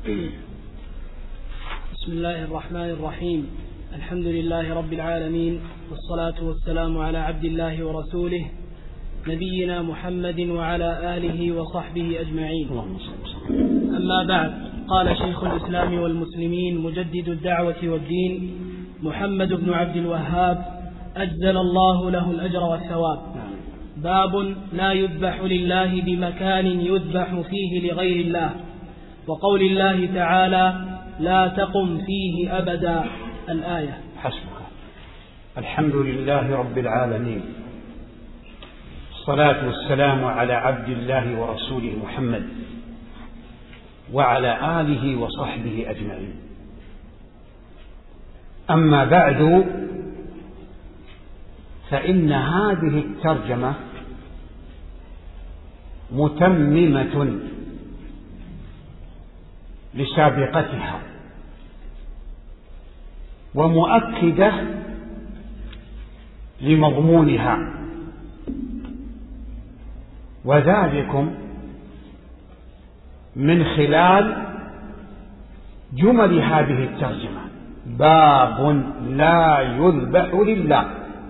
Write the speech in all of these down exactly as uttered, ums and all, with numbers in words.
بسم الله الرحمن الرحيم. الحمد لله رب العالمين، والصلاة والسلام على عبد الله ورسوله نبينا محمد وعلى آله وصحبه أجمعين. أما بعد، قال شيخ الإسلام والمسلمين مجدد الدعوة والدين محمد بن عبد الوهاب أجزل الله له الأجر والثواب: باب لا يذبح لله بمكان يذبح فيه لغير الله، وقول الله تعالى لا تقم فيه أبدا، الآية. حسبك. الحمد لله رب العالمين، الصلاة والسلام على عبد الله ورسوله محمد وعلى آله وصحبه أجمعين. أما بعد، فإن هذه الترجمة متممة لسابقتها ومؤكدة لمضمونها، وذلكم من خلال جمل هذه الترجمة: باب لا يذبح لله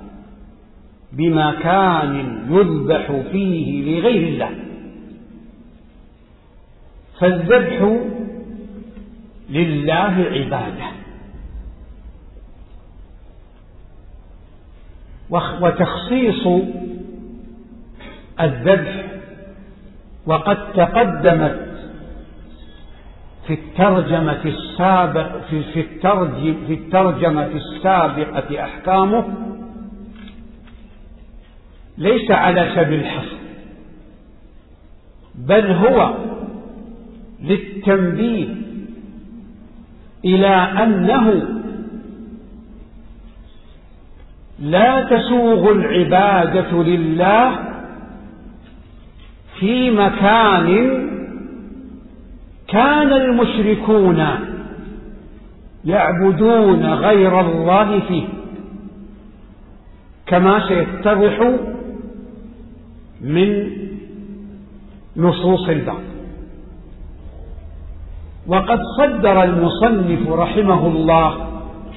بمكان يذبح فيه لغير الله. فالذبح لله عبادة، وتخصيص الذبح وقد تقدمت في الترجمة السابق في الترجمة في الترجمة السابقة أحكامه، ليس على سبيل الحصر، بل هو للتنبيه إلى أنه لا تسوغ العبادة لله في مكان كان المشركون يعبدون غير الله فيه، كما سيتضح من نصوص الباب. وقد صدر المصنف رحمه الله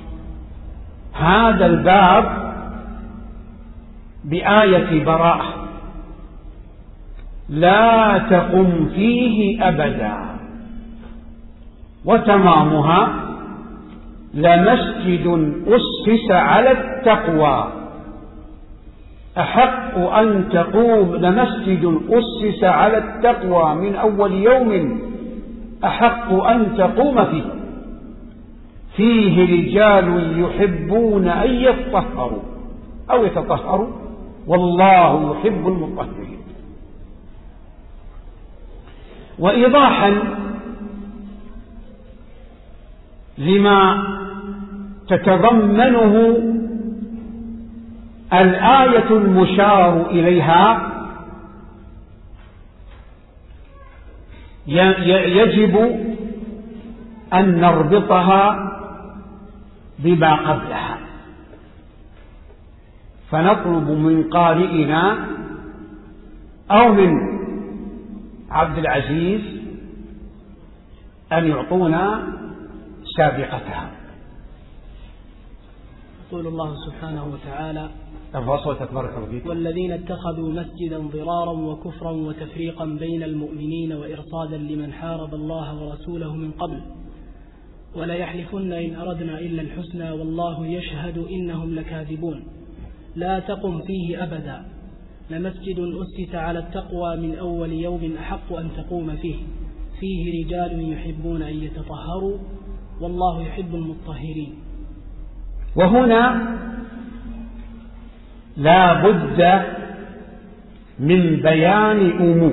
هذا الباب بآية براءة: لا تقم فيه أبدا، وتمامها: لمسجد أسس على التقوى أحق أن تقوم لمسجد أسس على التقوى من أول يوم أحق أن تقوم فيه فيه رجال يحبون أن يطهروا أو يتطهروا والله يحب المطهرين. وإيضاحا لما تتضمنه الآية المشار إليها، يجب أن نربطها بما قبلها، فنطلب من قارئنا أو من عبد العزيز أن يعطونا سابقتها. يقول الله سبحانه وتعالى: والذين اتخذوا مسجدا ضرارا وكفرا وتفريقا بين المؤمنين وإرصادا لمن حارب الله ورسوله من قبل ولا يحلفن إن أردنا إلا الحسنى والله يشهد إنهم لكاذبون. لا تقم فيه أبدا، لمسجد أسس على التقوى من أول يوم أحق أن تقوم فيه فيه رجال يحبون أن يتطهروا والله يحب المطهرين. وهنا لا بد من بيان أمور.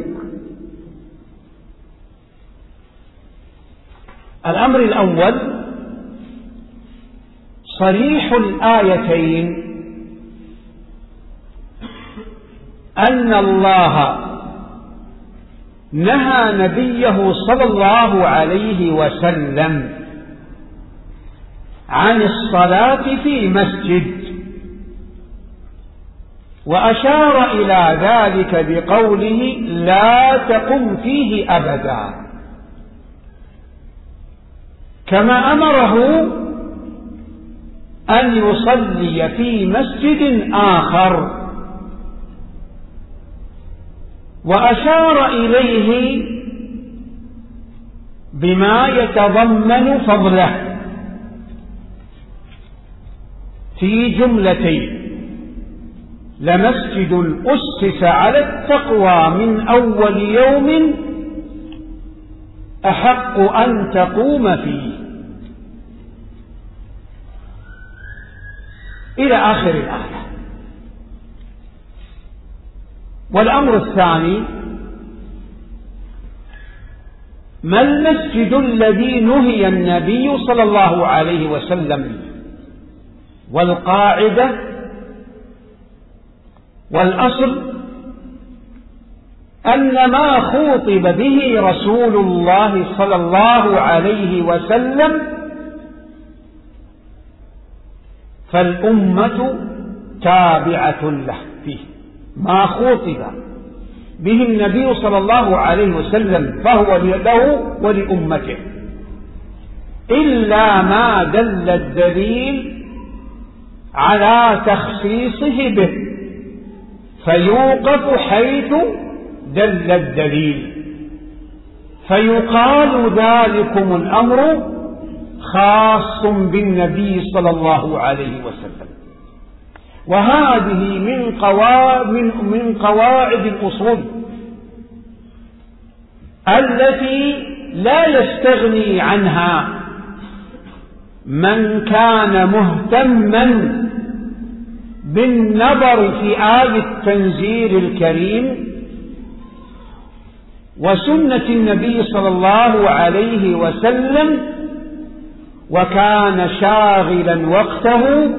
الأمر الأول: صريح الآيتين أن الله نهى نبيه صلى الله عليه وسلم عن الصلاة في مسجد، وأشار إلى ذلك بقوله لا تقم فيه أبدا. كما أمره أن يصلي في مسجد آخر، وأشار إليه بما يتضمن فضله في جملتين: لمسجد أسس على التقوى من أول يوم أحق أن تقوم فيه، إلى آخر الآية. والأمر الثاني: ما المسجد الذي نهي النبي صلى الله عليه وسلم؟ والقاعدة والأصل أن ما خوطب به رسول الله صلى الله عليه وسلم فالأمة تابعة له فيه. ما خوطب به النبي صلى الله عليه وسلم فهو له ولأمته، إلا ما دل الدليل على تخصيصه به، فيوقف حيث دل الدليل، فيقال ذلكم الأمر خاص بالنبي صلى الله عليه وسلم. وهذه من قواعد, من, من قواعد الأصول التي لا يستغني عنها من كان مهتما بالنظر في آية التنزيل الكريم وسنة النبي صلى الله عليه وسلم، وكان شاغلا وقته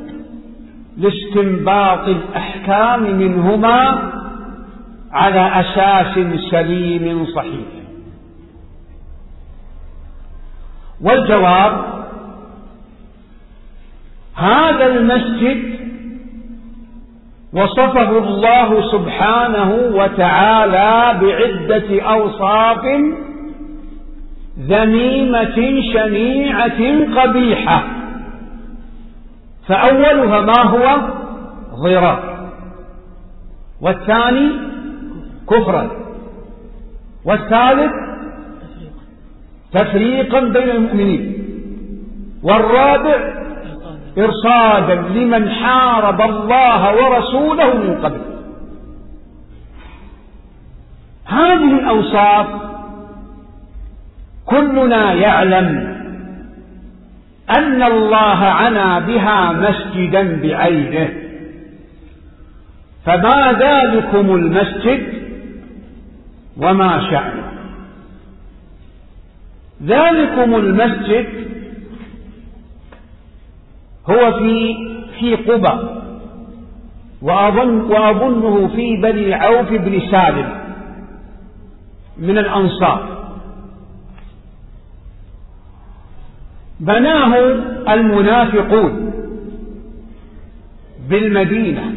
لاستنباط الأحكام منهما على أساس سليم صحيح. والجواب: هذا المسجد وصفه الله سبحانه وتعالى بعدة أوصاف ذميمة شنيعة قبيحة، فأولها ما هو؟ ضرار، والثاني كفرا، والثالث تفريقا بين المؤمنين، والرابع إرصادا لمن حارب الله ورسوله من قبل. هذه الأوصاف كلنا يعلم أن الله عنى بها مسجدا بعينه، فما ذلكم المسجد وما شأنه؟ ذلكم المسجد هو في في قبى، وأظن وأظنه في بني عوف بن سالم من الأنصار. بناه المنافقون بالمدينة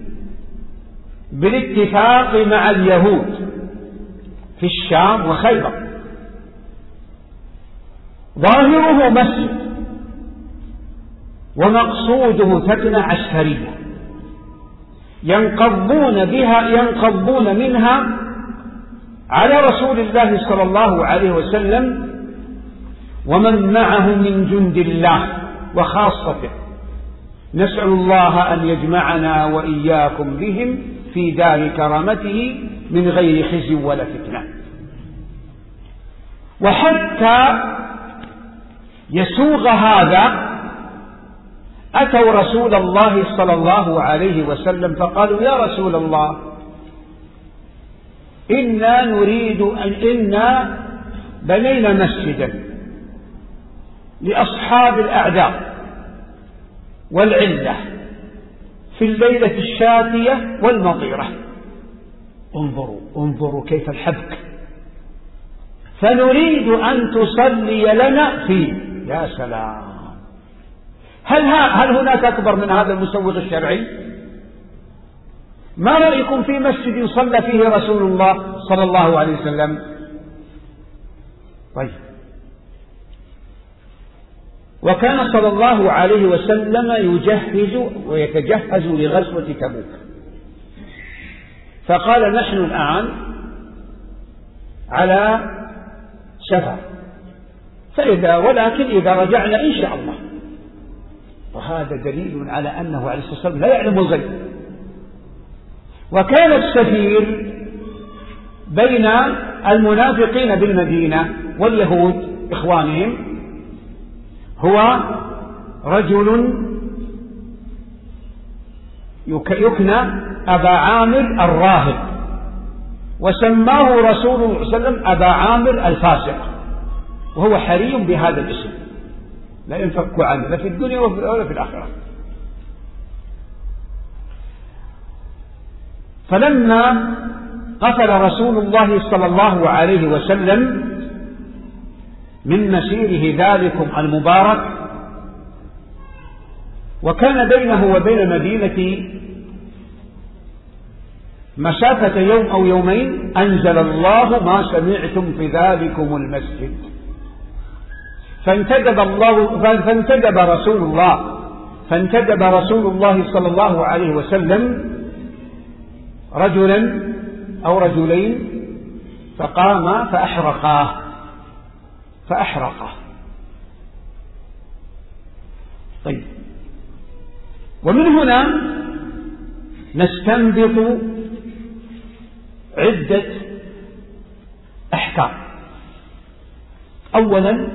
بالاتفاق مع اليهود في الشام وخيبر. ظاهره مسجد، ومقصوده فتنة عسكرية ينقضون بها ينقضون منها على رسول الله صلى الله عليه وسلم ومن معه من جند الله وخاصته. نسأل الله أن يجمعنا وإياكم بهم في دار كرامته من غير خزي ولا فتنة. وحتى يسوغ هذا أتوا رسول الله صلى الله عليه وسلم فقالوا: يا رسول الله، إنا نريد أن إنا بنينا مسجدا لأصحاب الأعذار والعلة في الليلة الشاتية والمطيرة. انظروا انظروا كيف الحبك، فنريد أن تصلي لنا فيه. يا سلام، هل, هل هناك أكبر من هذا المسوغ الشرعي؟ ما رأيكم في مسجد صلى فيه رسول الله صلى الله عليه وسلم؟ طيب، وكان صلى الله عليه وسلم يجهز ويتجهز لغزوة تبوك، فقال نحن الآن على سفر، فإذا ولكن إذا رجعنا إن شاء الله. وهذا دليل على أنه عليه الصلاة والسلام لا يعلم الغيب. وكان السفير بين المنافقين بالمدينة واليهود إخوانهم هو رجل يكنى أبا عامر الراهب، وسماه رسول الله صلى الله عليه وسلم أبا عامر الفاسق، وهو حري بهذا الاسم لا ينفك عنه لا في الدنيا ولا في الآخرة. فلما قفل رسول الله صلى الله عليه وسلم من مسيره ذلكم المبارك، وكان بينه وبين المدينة مسافة يوم أو يومين، أنزل الله ما سمعتم في ذلكم المسجد، فانتدب الله فانتدب رسول الله فانتدب رسول الله صلى الله عليه وسلم رجلا أو رجلين فقام فأحرقاه فأحرقه طيب، ومن هنا نستنبط عدة أحكام. أولا،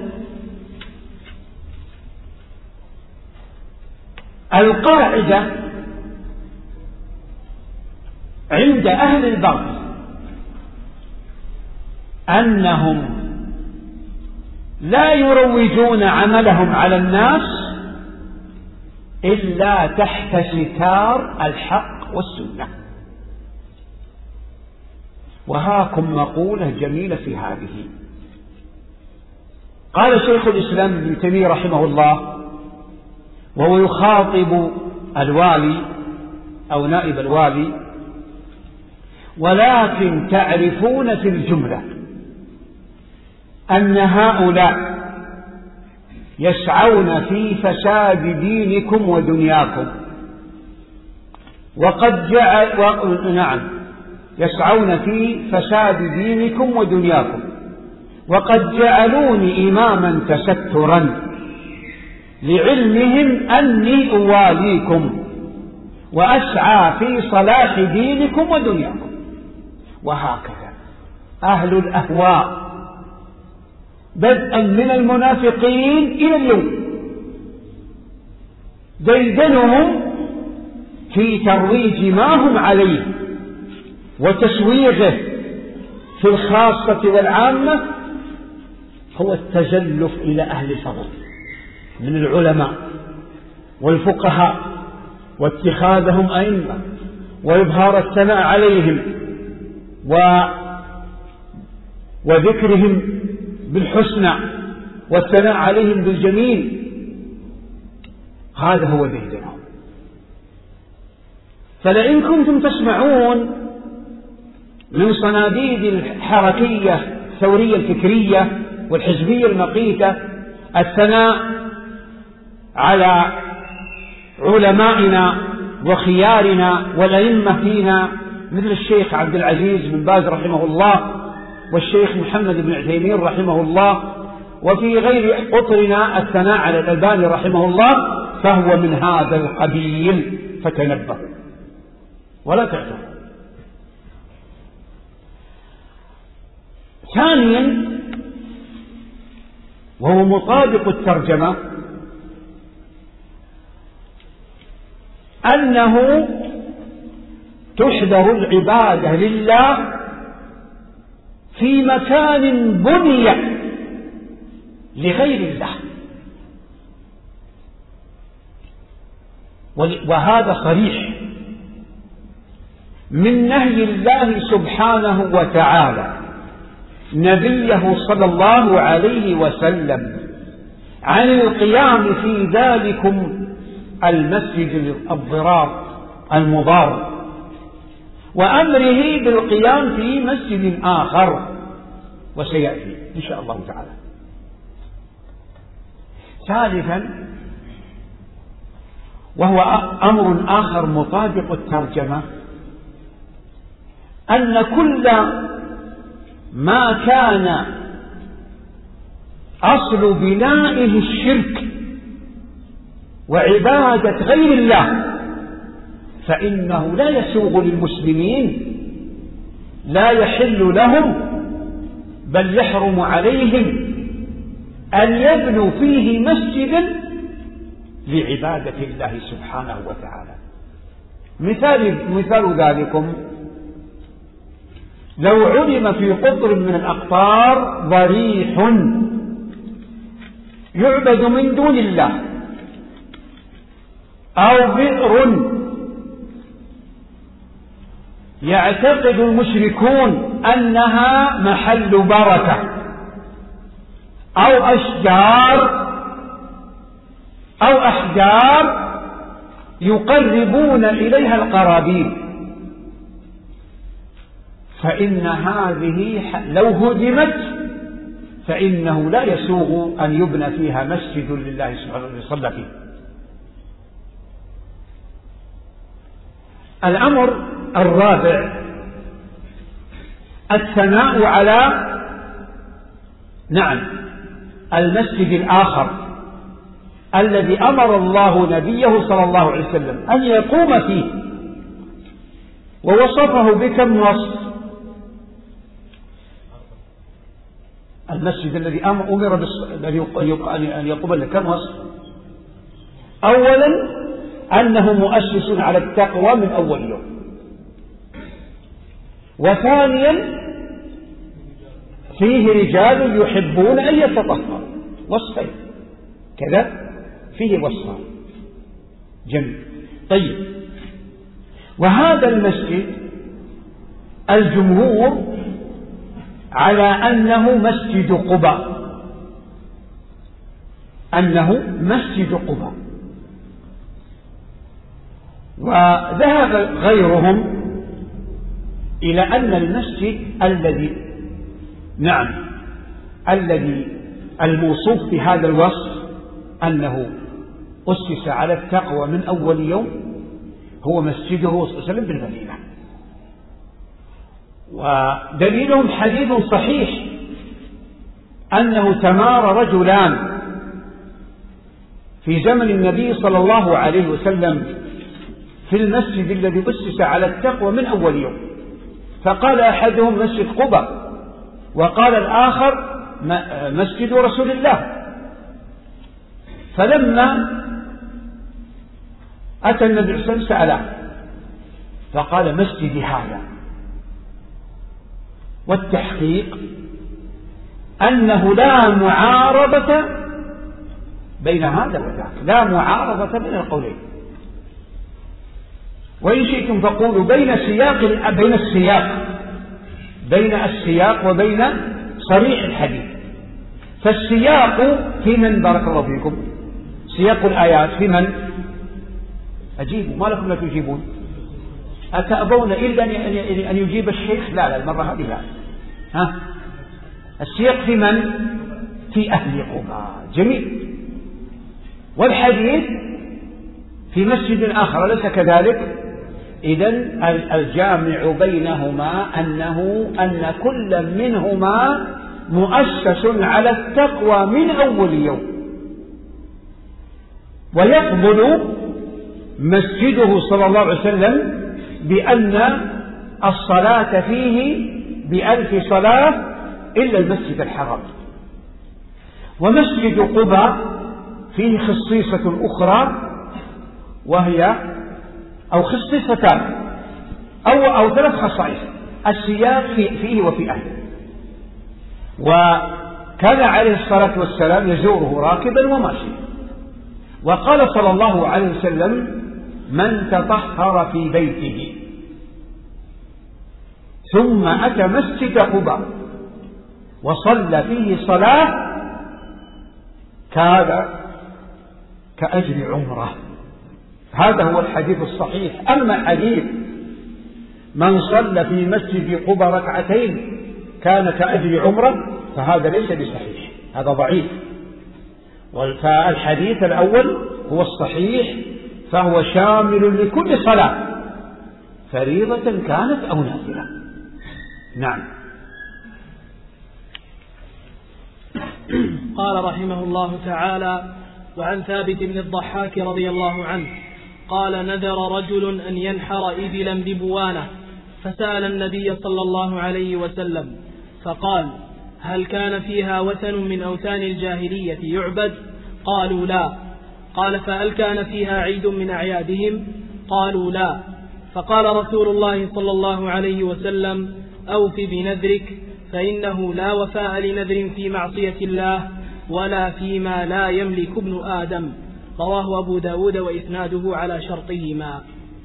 القاعدة عند أهل الباطل أنهم لا يروجون عملهم على الناس إلا تحت ستار الحق والسنة. وهاكم مقولة جميلة في هذه. قال شيخ الإسلام ابن تيمية رحمه الله وهو يخاطب الوالي أو نائب الوالي: ولكن تعرفون في الجملة أن هؤلاء يسعون في فساد دينكم ودنياكم، وقد جعل و... نعم يسعون في فساد دينكم ودنياكم وقد جعلوني إماما تسترا لعلمهم أني أواليكم وأسعى في صلاح دينكم ودنياكم. وهكذا أهل الأهواء بدءا من المنافقين إلى اليوم ديدنهم في ترويج ما هم عليه وتسويغه في الخاصة والعامة هو التزلف إلى أهل الفضل من العلماء والفقهاء واتخاذهم أئمة وإظهار الثناء عليهم و وذكرهم بالحسنى والثناء عليهم بالجميل. هذا هو ديدنهم. فلئن كنتم تسمعون من صناديد الحركية الثورية الفكرية والحزبية المقيتة الثناء على علمائنا وخيارنا والأئمة فينا مثل الشيخ عبد العزيز بن باز رحمه الله والشيخ محمد بن عثيمين رحمه الله، وفي غير أطرنا الثناء على الألباني رحمه الله، فهو من هذا القبيل، فتنبهوا ولا تعترضوا. ثانيا، وهو مطابق الترجمة، أنه تحضر العبادة لله في مكان بني لغير الله، وهذا صريح من نهي الله سبحانه وتعالى نبيه صلى الله عليه وسلم عن القيام في ذلكم المسجد الضرار المضار، وأمره بالقيام في مسجد آخر، وسيأتي إن شاء الله تعالى. ثالثا، وهو أمر آخر مطابق الترجمة، أن كل ما كان أصل بنائه الشرك وعبادة غير الله فإنه لا يسوغ للمسلمين، لا يحل لهم بل يحرم عليهم أن يبنوا فيه مسجدا لعبادة الله سبحانه وتعالى. مثال, مثال ذلكم لو علم في قطر من الأقطار ضريح يعبد من دون الله، أو بئر يعتقد المشركون أنها محل بركة، أو أشجار أو أحجار يقربون إليها القرابين، فإن هذه لو هدمت فإنه لا يسوغ أن يبنى فيها مسجد لله سبحانه وتعالى يصلى فيه. الأمر الرابع الثناء على نعم المسجد الآخر الذي أمر الله نبيه صلى الله عليه وسلم أن يقوم فيه، ووصفه بكم وصف. المسجد الذي أمر أن يقوم له كم وصف؟ أولا أنه مؤسس على التقوى من أول يوم، وثانيا فيه رجال يحبون أن يتطهروا، وصفين كذا فيه وصفان. جميل. طيب، وهذا المسجد الجمهور على أنه مسجد قباء، أنه مسجد قباء، وذهب غيرهم إلى أن المسجد الذي نعم الذي الموصوف بهذا الوصف أنه أسس على التقوى من أول يوم هو مسجده صلى الله عليه وسلم بالمدينة. ودليلهم حديث صحيح أنه تمار رجلان في زمن النبي صلى الله عليه وسلم في المسجد الذي أسس على التقوى من أول يوم، فقال أحدهم مسجد قباء، وقال الآخر مسجد رسول الله. فلما أتى النبي صلى الله عليه وسلم سأله فقال مسجد هذا. والتحقيق أنه لا معارضة بين هذا وذاك، لا معارضة بين القولين. وإن شئتم فقولوا بين سياق بين السياق بين السياق وبين صريح الحديث. فالسياق في من؟ بارك الله فيكم. سياق الآيات في من؟ أجيبوا، ما لكم لا تجيبون؟ أتأبون إلا أن يجيب الشيخ؟ لا لا المرة هذه لا. ها؟ السياق في من؟ في أهل قباء. جميل. والحديث في مسجد آخر أليس كذلك؟ إذن الجامع بينهما أنه أن كل منهما مؤسس على التقوى من أول يوم، ويقبل مسجده صلى الله عليه وسلم بأن الصلاة فيه بألف صلاة إلا المسجد الحرام. ومسجد قباء فيه خصيصة أخرى، وهي أو خصيصتان أو, أو ثلاث خصائص. السياق فيه وفي أهله. وكان عليه الصلاة والسلام يزوره راكبا وماشيا، وقال صلى الله عليه وسلم من تطهر في بيته ثم أتى مسجد قباء وصلى فيه صلاة كان كأجر عمره. هذا هو الحديث الصحيح. أما حديث من صلى في مسجد قباء ركعتين كان كأجر عمره فهذا ليس بصحيح، هذا ضعيف. فالحديث الأول هو الصحيح، فهو شامل لكل صلاة فريضة كانت أو نافلة. نعم. قال رحمه الله تعالى: وعن ثابت بن الضحاك رضي الله عنه قال: نذر رجل أن ينحر إبلا ببوانة، فسأل النبي صلى الله عليه وسلم فقال: هل كان فيها وثن من أوثان الجاهلية يعبد؟ قالوا لا. قال: فهل كان فيها عيد من أعيادهم؟ قالوا لا. فقال رسول الله صلى الله عليه وسلم: أوف بنذرك، فإنه لا وفاء لنذر في معصية الله ولا فيما لا يملك ابن آدم. رواه أبو داود وإسناده على شرطهما.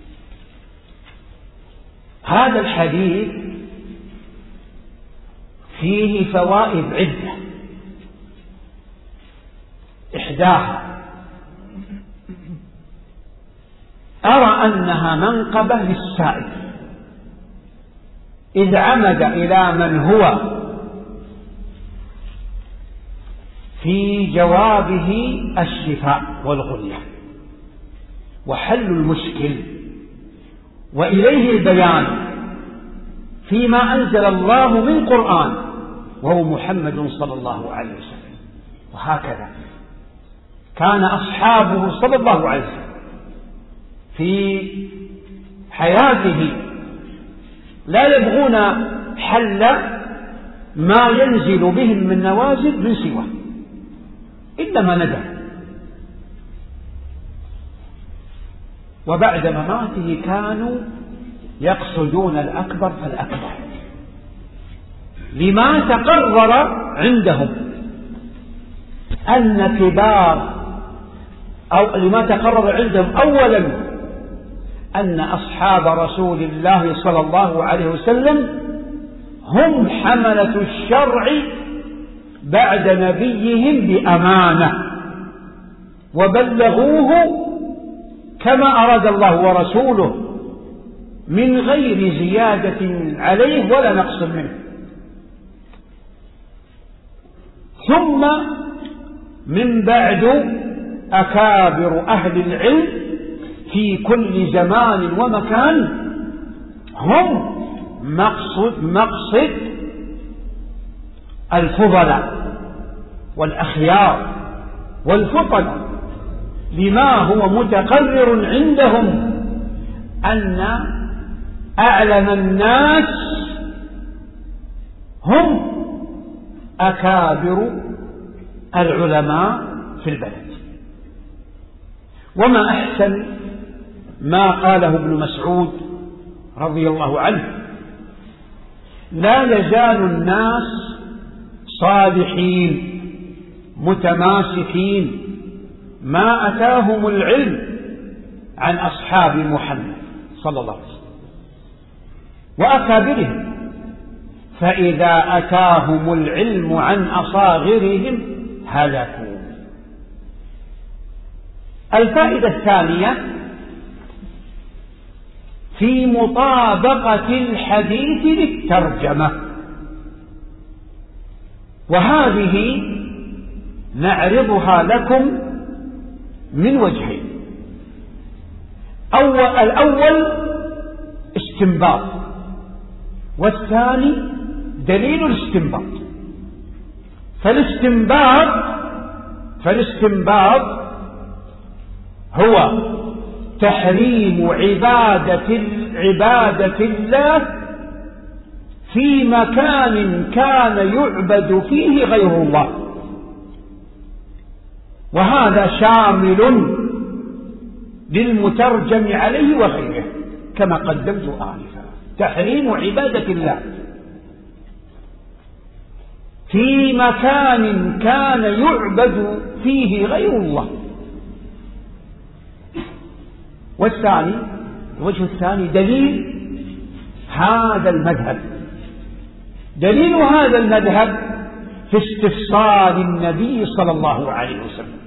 هذا الحديث فيه فوائد عدة، إحداها أرى أنها منقبة للسائل إذ عمد إلى من هو في جوابه الشفاء والغنية وحل المشكل، وإليه البيان فيما أنزل الله من قرآن وهو محمد صلى الله عليه وسلم. وهكذا كان أصحابه صلى الله عليه وسلم في حياته لا يبغون حل ما ينزل بهم من نوازل من سواه إلا ما ندى، وبعد مماته كانوا يقصدون الأكبر فالأكبر لما تقرر عندهم أن كبار أو لما تقرر عندهم أولا أن أصحاب رسول الله صلى الله عليه وسلم هم حملة الشرع بعد نبيهم بأمانة وبلغوه كما أراد الله ورسوله من غير زيادة عليه ولا نقص منه. ثم من بعد أكابر أهل العلم في كل زمان ومكان هم مقصد مقصد الفضلاء والأخيار والفضلاء لما هو متقرر عندهم أن أعلم الناس هم أكابر العلماء في البلد. وما أحسن ما قاله ابن مسعود رضي الله عنه: لا يزال الناس صالحين متماسكين ما أتاهم العلم عن أصحاب محمد صلى الله عليه وسلم وأكابرهم، فإذا أتاهم العلم عن أصاغرهم هلكوا. الفائدة الثانية في مطابقة الحديث للترجمة، وهذه نعرضها لكم من وجهين. أول الأول استنباط، والثاني دليل الاستنباط. فالاستنباط فالاستنباط هو تحريم عبادة عبادة الله في مكان كان يعبد فيه غير الله، وهذا شامل للمترجم عليه وغيره كما قدمت آنفا. تحريم عبادة الله في مكان كان يعبد فيه غير الله. والثاني الوجه الثاني دليل هذا المذهب دليل هذا المذهب في استفصال النبي صلى الله عليه وسلم.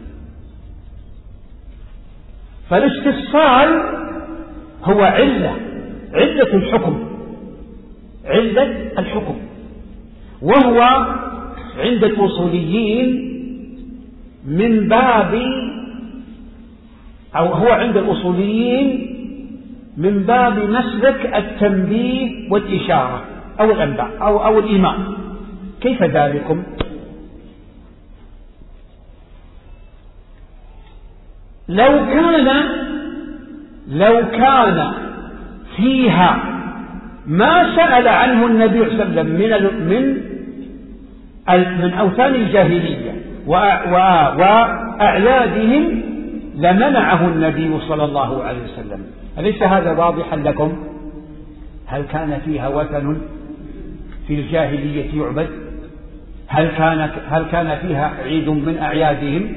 فالاستفصال هو علة علة الحكم علة الحكم وهو عند الأصوليين من باب، أو هو عند الأصوليين من باب مسلك التنبيه والإشارة أو الأنباء أو, أو الإيمان. كيف ذلكم؟ لو كان لو كان فيها ما سأل عنه النبي صلى الله عليه وسلم من من من أوثان الجاهلية وأعيادهم لمنعه النبي صلى الله عليه وسلم. أليس هذا واضحا لكم؟ هل كان فيها وثن في الجاهلية يعبد؟ هل كان هل كان فيها عيد من أعيادهم؟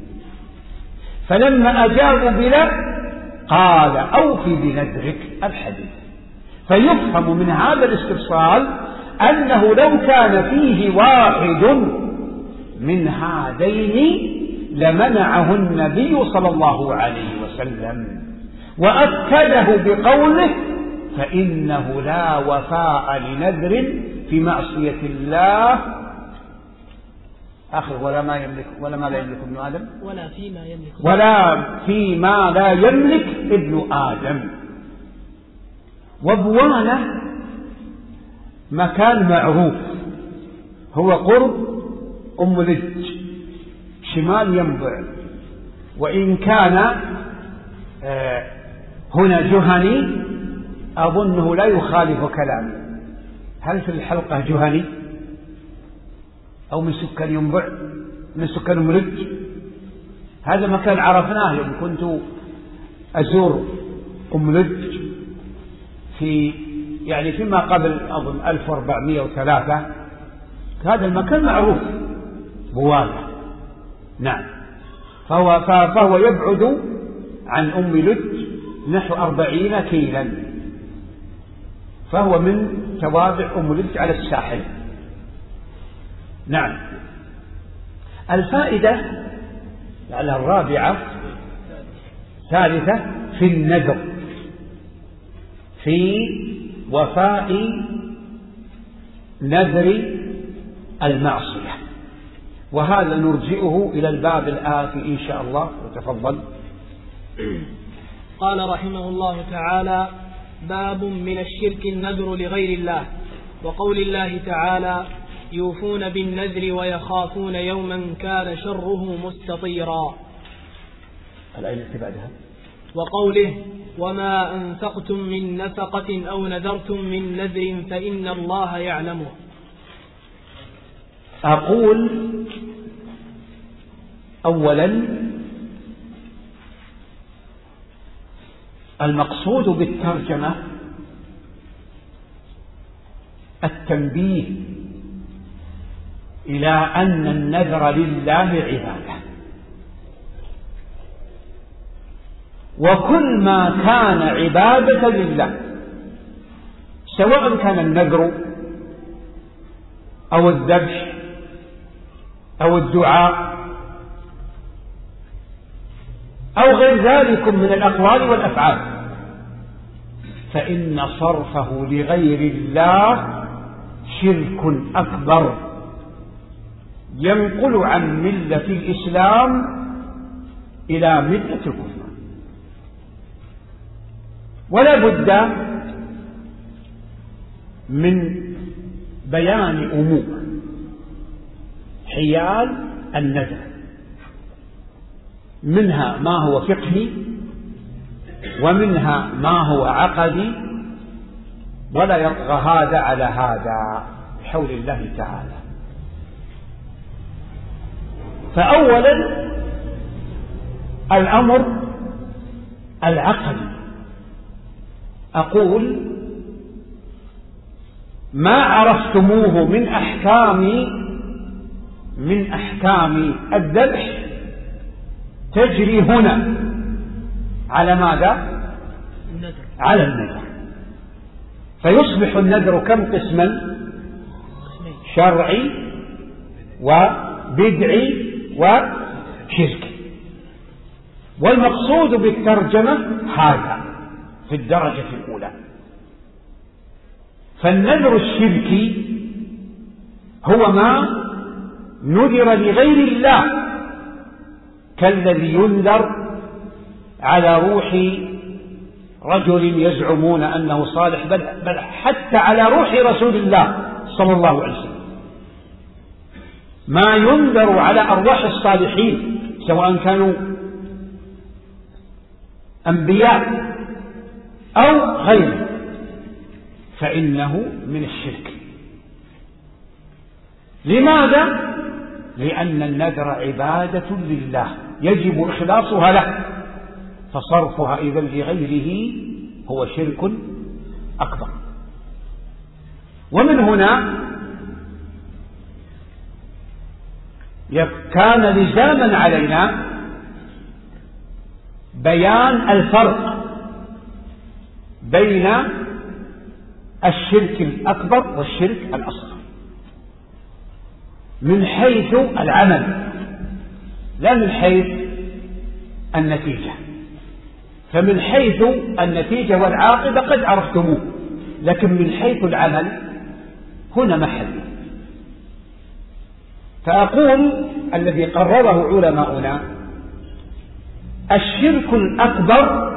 فلما أجابوا بلا قال أوف بنذرك الحديث. فيفهم من هذا الاستفصال أنه لو كان فيه واحد من هذين لمنعه النبي صلى الله عليه وسلم، وأكده بقوله فإنه لا وفاء لنذر في معصية الله آخر ولا ما يملك ولا ما لا يملك ابن آدم ولا فيما يملك ولا فيما لا يملك ابن آدم. وبوانة مكان معروف هو قرب أم لج شمال ينبع، وإن كان هنا جهني أظنه لا يخالف كلامي. هل في الحلقة جهني أو من سكان ينبع من سكان أم لج؟ هذا مكان عرفناه يوم كنت أزور أم لج في يعني فيما قبل أظن ألف وأربعمائة وثلاثة. هذا المكان معروف بوالة. نعم. فهو, فهو يبعد عن أم لج نحو أربعين كيلا، فهو من توابع أم لج على الساحل. نعم. الفائدة على الرابعة ثالثة في النذر في وفاء نذر المعصية، وهذا نرجئه إلى الباب الآتي إن شاء الله. وتفضل. قال رحمه الله تعالى: باب من الشرك النذر لغير الله. وقول الله تعالى: يوفون بالنذر ويخافون يوما كان شره مستطيرا. الآية التي بعدها: وقوله: وما أنفقتم من نفقة أو نذرتم من نذر فإن الله يعلمه. أقول أولا المقصود بالترجمة التنبيه إلى أن النذر لله عبادة، وكل ما كان عبادة لله سواء كان النذر أو الذبح أو الدعاء أو غير ذلك من الأقوال والأفعال، فإن صرفه لغير الله شرك أكبر ينقل عن ملة الإسلام إلى ملة الكفر. ولا بد من بيان أمور حيال النذر، منها ما هو فقهي ومنها ما هو عقدي، ولا يطغى هذا على هذا بحول الله تعالى. فأولا الأمر العقدي، أقول ما عرفتموه من أحكام من أحكام الذبح تجري هنا على ماذا؟ النذر. على النذر. فيصبح النذر كم قسما؟ شرعي وبدعي وشركي. والمقصود بالترجمة هذا في الدرجة الأولى. فالنذر الشركي هو ما نذر لغير الله كالذي ينذر على روح رجل يزعمون أنه صالح، بل, بل حتى على روح رسول الله صلى الله عليه وسلم. ما ينذر على أرواح الصالحين سواء كانوا أنبياء أو غيره فإنه من الشرك. لماذا؟ لأن النذر عبادة لله يجب إخلاصها له، فصرفها إذا لغيره هو شرك أكبر. ومن هنا كان لزاما علينا بيان الفرق بين الشرك الأكبر والشرك الأصغر من حيث العمل لا من حيث النتيجة. فمن حيث النتيجة والعاقبة قد عرفتموه، لكن من حيث العمل هنا محل. فأقول الذي قرره علماؤنا الشرك الأكبر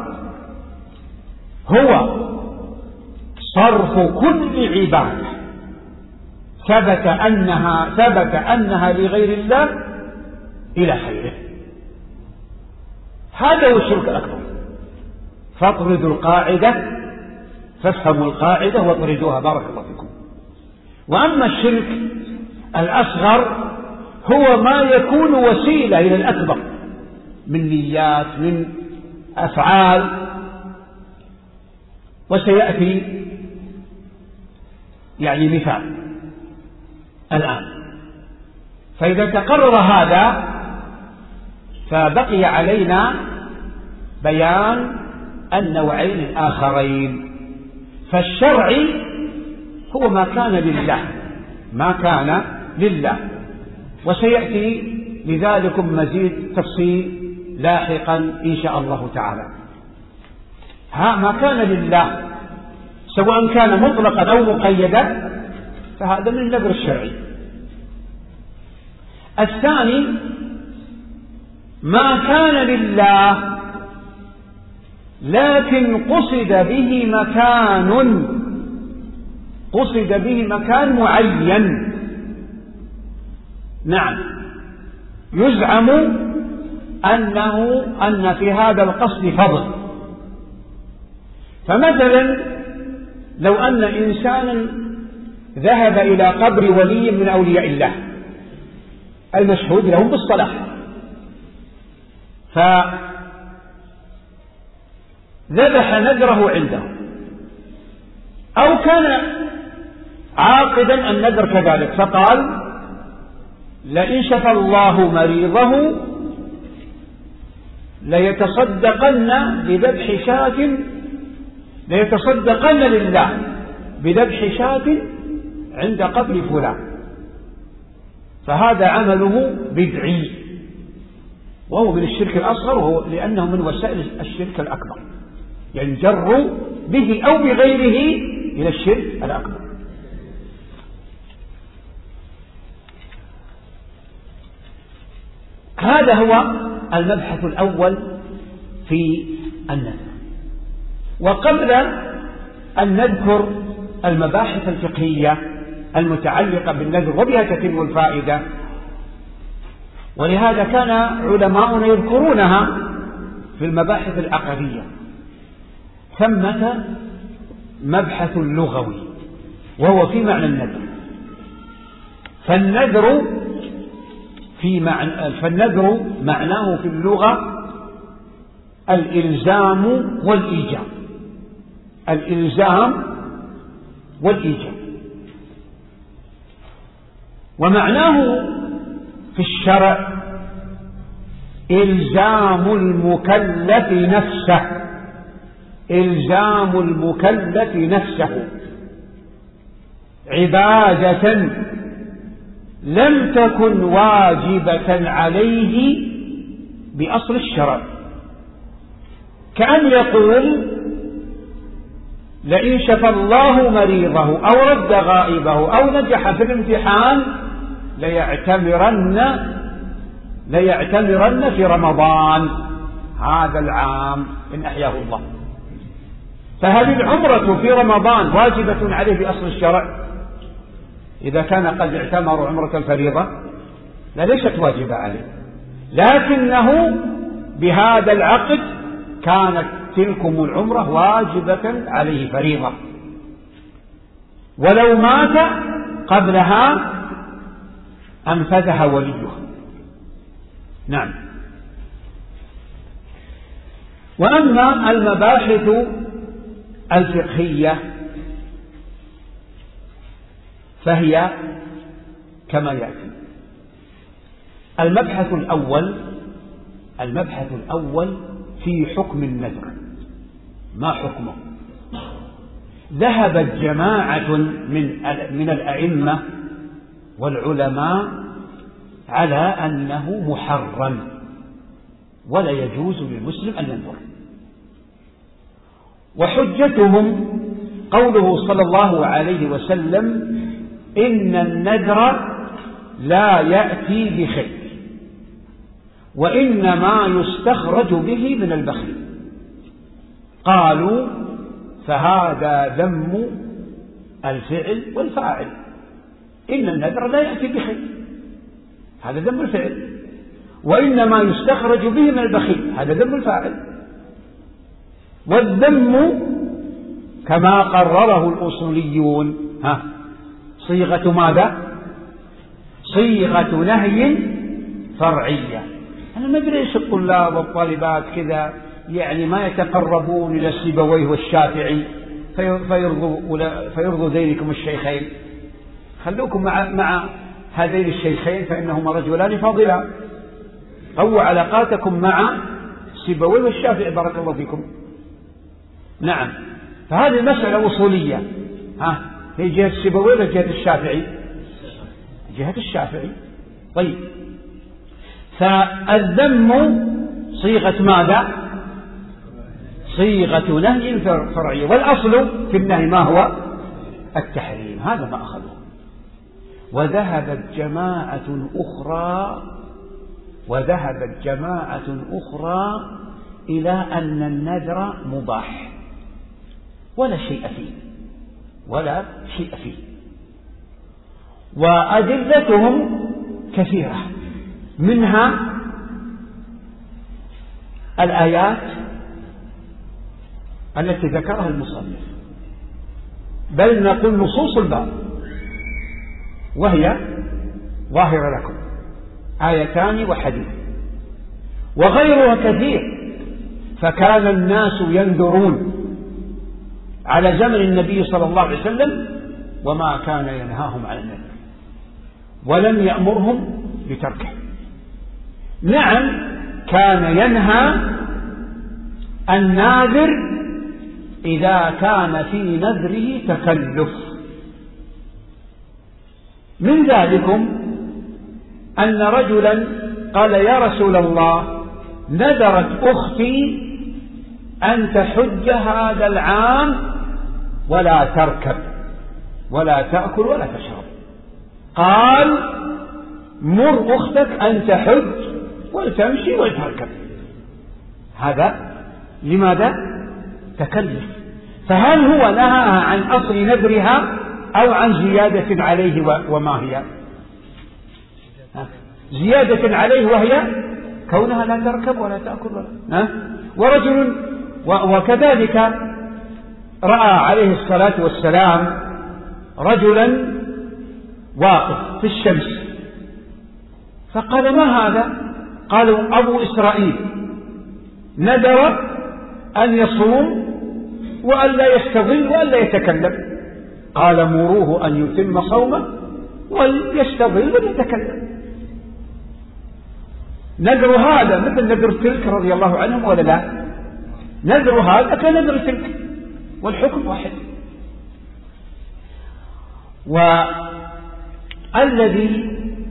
هو صرف كل عبادة ثبت أنها ثبت أنها لغير الله إلى خيره، هذا هو الشرك الأكبر. فاطردوا القاعدة، فافهموا القاعدة واطردوها، بارك الله فيكم. وأما الشرك الأصغر هو ما يكون وسيلة إلى الأكبر من نيات، من أفعال، وسيأتي يعني مثال الآن. فإذا تقرر هذا فبقي علينا بيان النوعين الآخرين. فالشرعي هو ما كان لله، ما كان لله، وسيأتي لذلكم مزيد تفصيل لاحقا إن شاء الله تعالى. ها ما كان لله سواء كان مطلقا أو مقيدا فهذا من النذر الشرعي. الثاني ما كان لله لكن قصد به مكان قصد به مكان معين. نعم، يزعم أنه أن في هذا القصد فضل. فمثلا لو أن إنسانا ذهب إلى قبر ولي من أولياء الله المشهود لهم بالصلاح، فذبح نذره عنده، أو كان عاقدا النذر كذلك، فقال لئن شفى الله مريضه ليتصدقن بذبح شاة ليتصدقن لله بذبح شاة عند قبر فلان، فهذا عمله بدعي وهو من الشرك الأصغر، وهو لأنه من وسائل الشرك الأكبر، ينجر به أو بغيره إلى الشرك الأكبر. هذا هو المبحث الأول في النذر. وقبل أن نذكر المباحث الفقهية المتعلقة بالنذر وبها تتم الفائدة، ولهذا كان علماؤنا يذكرونها في المباحث العقدية، ثمة مبحث لغوي وهو في معنى النذر. فالنذر في معنى فالنذر معناه في اللغة الإلزام والإيجاب، الإلزام والإيجاب. ومعناه في الشرع إلزام المكلف نفسه إلزام المكلف نفسه عبادة لم تكن واجبة عليه بأصل الشرع، كأن يقول لئن شفى الله مريضه أو رد غائبه أو نجح في الامتحان ليعتمرن ليعتمرن في رمضان هذا العام إن أحياه الله. فهل العمرة في رمضان واجبة عليه بأصل الشرع إذا كان قد اعتمر عمرة الفريضة؟ لا، ليست واجبة عليه، لكنه بهذا العقد كانت تلكم العمرة واجبة عليه فريضة، ولو مات قبلها أنفذها وليه. نعم. وأما المباحث الفقهية فهي كما يأتي. المبحث الأول المبحث الأول في حكم النذر. ما حكمه؟ ذهبت جماعة من من الأئمة والعلماء على أنه محرم ولا يجوز للمسلم أن ينذر، وحجتهم قوله صلى الله عليه وسلم: إن النذر لا يأتي بخير وإنما يستخرج به من البخيل. قالوا: فهذا ذم الفعل والفاعل. إن النذر لا يأتي بخير، هذا ذم الفعل، وإنما يستخرج به من البخيل، هذا ذم الفاعل. والذم كما قرره الأصوليون ها صيغة ماذا؟ صيغة نهي فرعية. أنا ما أدري إيش الطلاب والطالبات كذا يعني ما يتقربون إلى سيبويه والشافعي فيرضوا فيرضوا ذيلكم الشيخين. خلوكم مع مع هذين الشيخين فإنهما رجلان فاضلان. قووا علاقاتكم مع سيبويه والشافعي بارك الله فيكم. نعم. فهذه المسألة أصولية. ها هي جهة سيبويه ولا جهة الشافعي؟ جهة الشافعي. طيب، فالذم صيغة ماذا؟ صيغة نهي فرعية، والأصل في النهي ما هو؟ التحريم. هذا ما أخذه. وذهبت جماعة أخرى وذهبت جماعة أخرى إلى أن النذر مباح ولا شيء فيه ولا شيء فيه وأدلتهم كثيرة، منها الآيات التي ذكرها المصنف، بل نقول نصوص الباب، وهي ظاهرة لكم آيتان وحديث، وغيرها كثير. فكان الناس ينذرون على زمن النبي صلى الله عليه وسلم وما كان ينهاهم عن النذر ولم يأمرهم بتركه. نعم، كان ينهى الناذر إذا كان في نذره تكلف. من ذلكم أن رجلا قال: يا رسول الله، نذرت أختي أن تحج هذا العام ولا تركب ولا تأكل ولا تشرب. قال: مر أختك أن تحج وتمشي وتركب. هذا لماذا؟ تكلف. فهل هو نهاها عن أصل نذرها أو عن زيادة عليه؟ وما هي زيادة عليه؟ وهي كونها لا تركب ولا تأكل ولا ها؟ ورجل وكذلك رأى عليه الصلاة والسلام رجلا واقف في الشمس فقال: ما هذا؟ قالوا: أبو إسرائيل نذر أن يصوم وأن لا يستظل وأن لا يتكلم. قال: مروه أن يتم صومه وليستظل وليتكلم. نذر هذا مثل نذر تلك رضي الله عنهم ولا لا؟ نذر هذا كنذر تلك والحكم واحد. والذي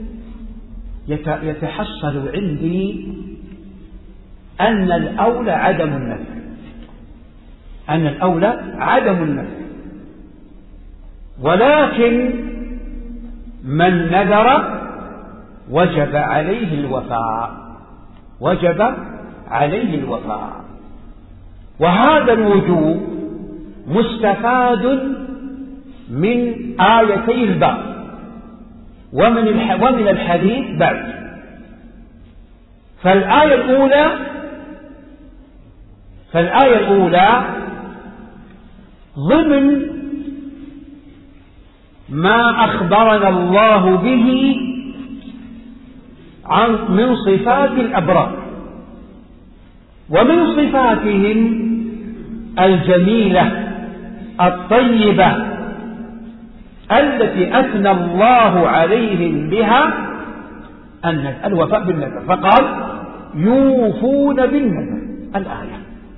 يتحصل عندي أن الأولى عدم النذر أن الأولى عدم النذر ولكن من نذر وجب عليه الوفاء، وجب عليه الوفاء. وهذا الوجوب مستفاد من آيتي الباب ومن ومن الحديث بعد. فالآية الأولى فالآية الأولى ضمن ما أخبرنا الله به عن من صفات الأبرار، ومن صفاتهم الجميلة الطيبة التي أثنى الله عليهم بها أن الوفاء بالنذر، فقال يوفون بالنذر. الآية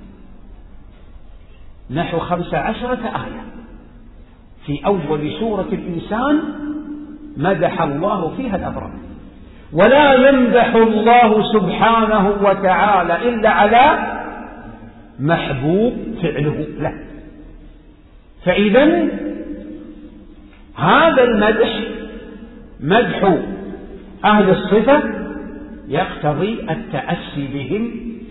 نحو خمس عشرة آية في أول سورة الإنسان مدح الله فيها الأبرار، ولا يمدح الله سبحانه وتعالى إلا على محبوب فعله له. فإذا هذا المدح مدح أهل الصفة يقتضي التأسي بهم،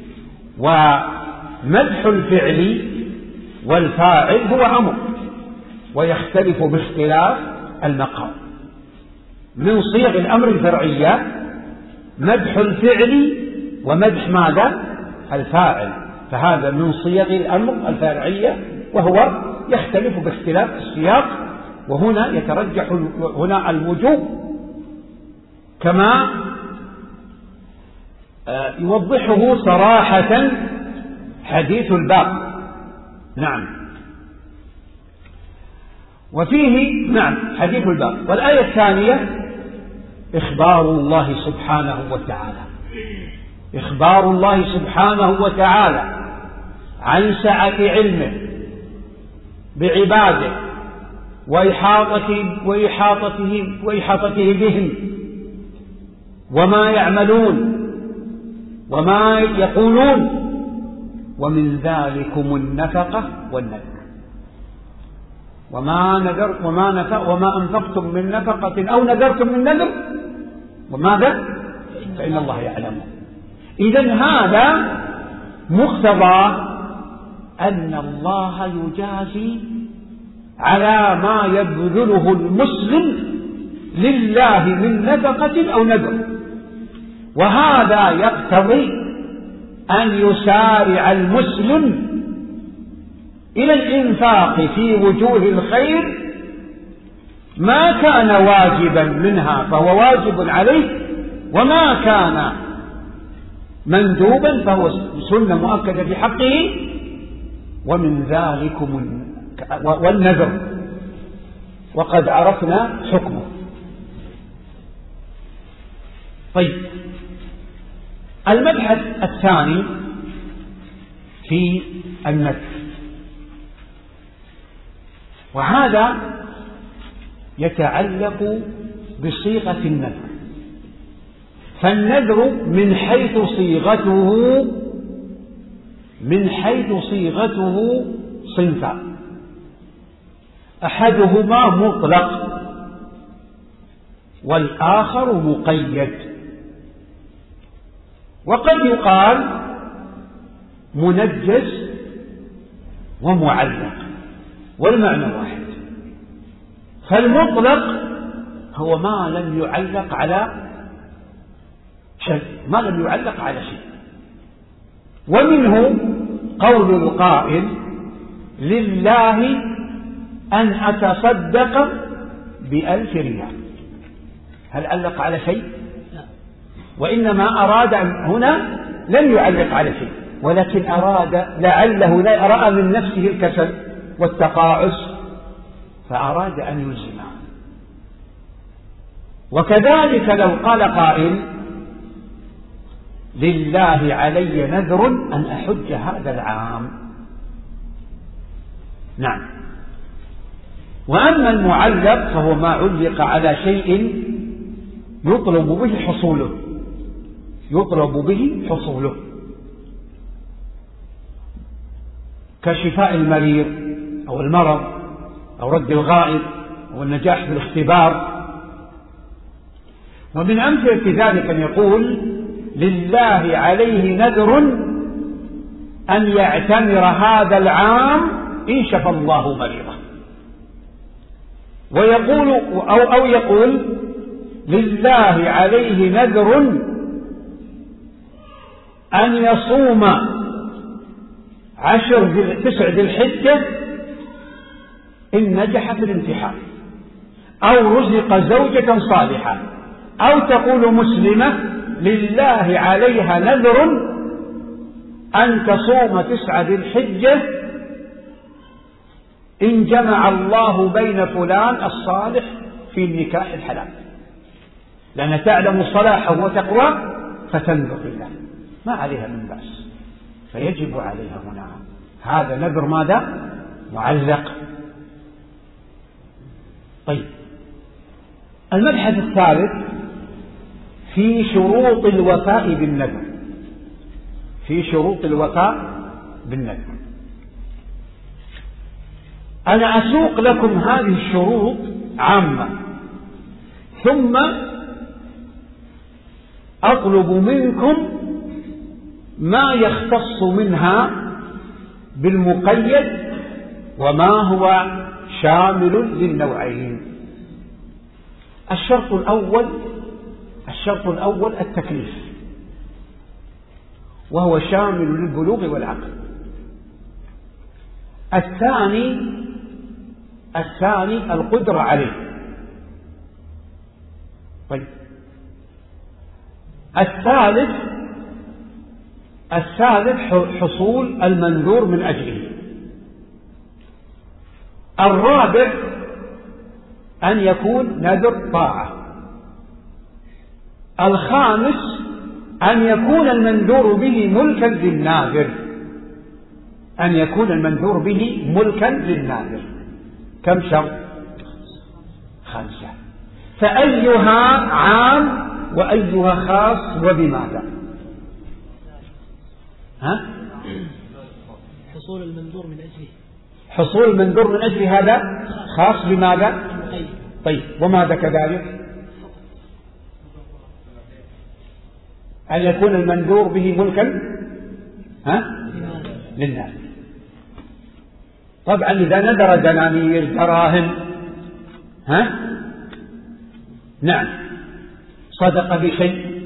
ومدح الفعل والفاعل هو أمر ويختلف باختلاف المقام. من صيغ الأمر الفرعية مدح الفعل ومدح ماذا؟ الفاعل، فهذا من صيغ الأمر الفرعية وهو يختلف باختلاف السياق، وهنا يترجح هنا الوجوب كما يوضحه صراحة حديث الباب. نعم، وفيه نعم حديث الباب. والآية الثانية إخبار الله سبحانه وتعالى، إخبار الله سبحانه وتعالى عن سعة علمه بعباده وإحاطته وإحاطته وإحاطته بهم وما يعملون وما يقولون، ومن ذلكم النفقة والنذر. وما نذر وما نفق وما أنفقتم من نفقة أو نذرتم من نذر وماذا؟ فإن الله يعلم. إذن هذا مقتضى أن الله يجازي على ما يبذله المسلم لله من نفقة أو نذر، وهذا يقتضي أن يسارع المسلم إلى الإنفاق في وجوه الخير ما كان واجبا منها فهو واجب عليه، وما كان مندوبا فهو سنة مؤكدة في حقه. ومن ذلكم والنذر، وقد عرفنا حكمه. طيب، المبحث الثاني في النذر، وهذا يتعلق بصيغة النذر. فالنذر من حيث صيغته من حيث صيغته صنفان: أحدهما مطلق والآخر مقيد. وقد يقال منجز ومعلق والمعنى واحد. فالمطلق هو ما لم يعلق على شيء، ما لم يعلق على شيء. ومنه قول القائل: لله أن أتصدق بألف ريال. هل علق على شيء؟ وإنما أراد هنا لم يعلق على شيء، ولكن أراد لعله لا رأى من نفسه الكسل والتقاعس فأراد أن يلزمه. وكذلك لو قال قائل: لله علي نذر أن أحج هذا العام. نعم. وأما المعلق فهو ما علق على شيء يطلب به حصوله يطلب به حصوله كشفاء المريض أو المرض أو رد الغائب أو النجاح في الاختبار. ومن أمثلة ذلك أن يقول لله عليه نذر أن يعتمر هذا العام إن شفى الله مريضه، ويقول أو, أو يقول لله عليه نذر أن يصوم عشر تسع ذي الحجة إن نجح في الامتحان، أو رزق زوجة صالحة، أو تقول مسلمة لله عليها نذر أن تصوم تسع ذي الحجة إن جمع الله بين فلان الصالح في النكاح الحلال، لأن تعلم صلاحه وتقوى فتنذر الله ما عليها من بأس، فيجب عليها هنا هذا نذر ماذا؟ معلق. طيب، المبحث الثالث في شروط الوفاء بالنذر، في شروط الوفاء بالنذر. أنا أسوق لكم هذه الشروط عامة، ثم أطلب منكم ما يختص منها بالمقيد وما هو شامل للنوعين. الشرط الأول الشرط الأول التكليف، وهو شامل للبلوغ والعقل. الثاني الثاني القدرة عليه. طيب، الثالث الثالث حصول المنذور من أجله. الرابع أن يكون نذر طاعة. الخامس أن يكون المنذور به ملكا للناذر، أن يكون المنذور به ملكا للناذر. كم شرط؟ خمسة. فأيها عام وأيها خاص وبماذا؟ ها؟ حصول المنذور من أجله. حصول المنذور من أجل هذا خاص بماذا؟ طيب، وماذا كذلك؟ أن يكون المنذور به ملكا ها؟ للناس. طبعا إذا نذر دنانير دراهم ها؟ نعم صدق بشيء،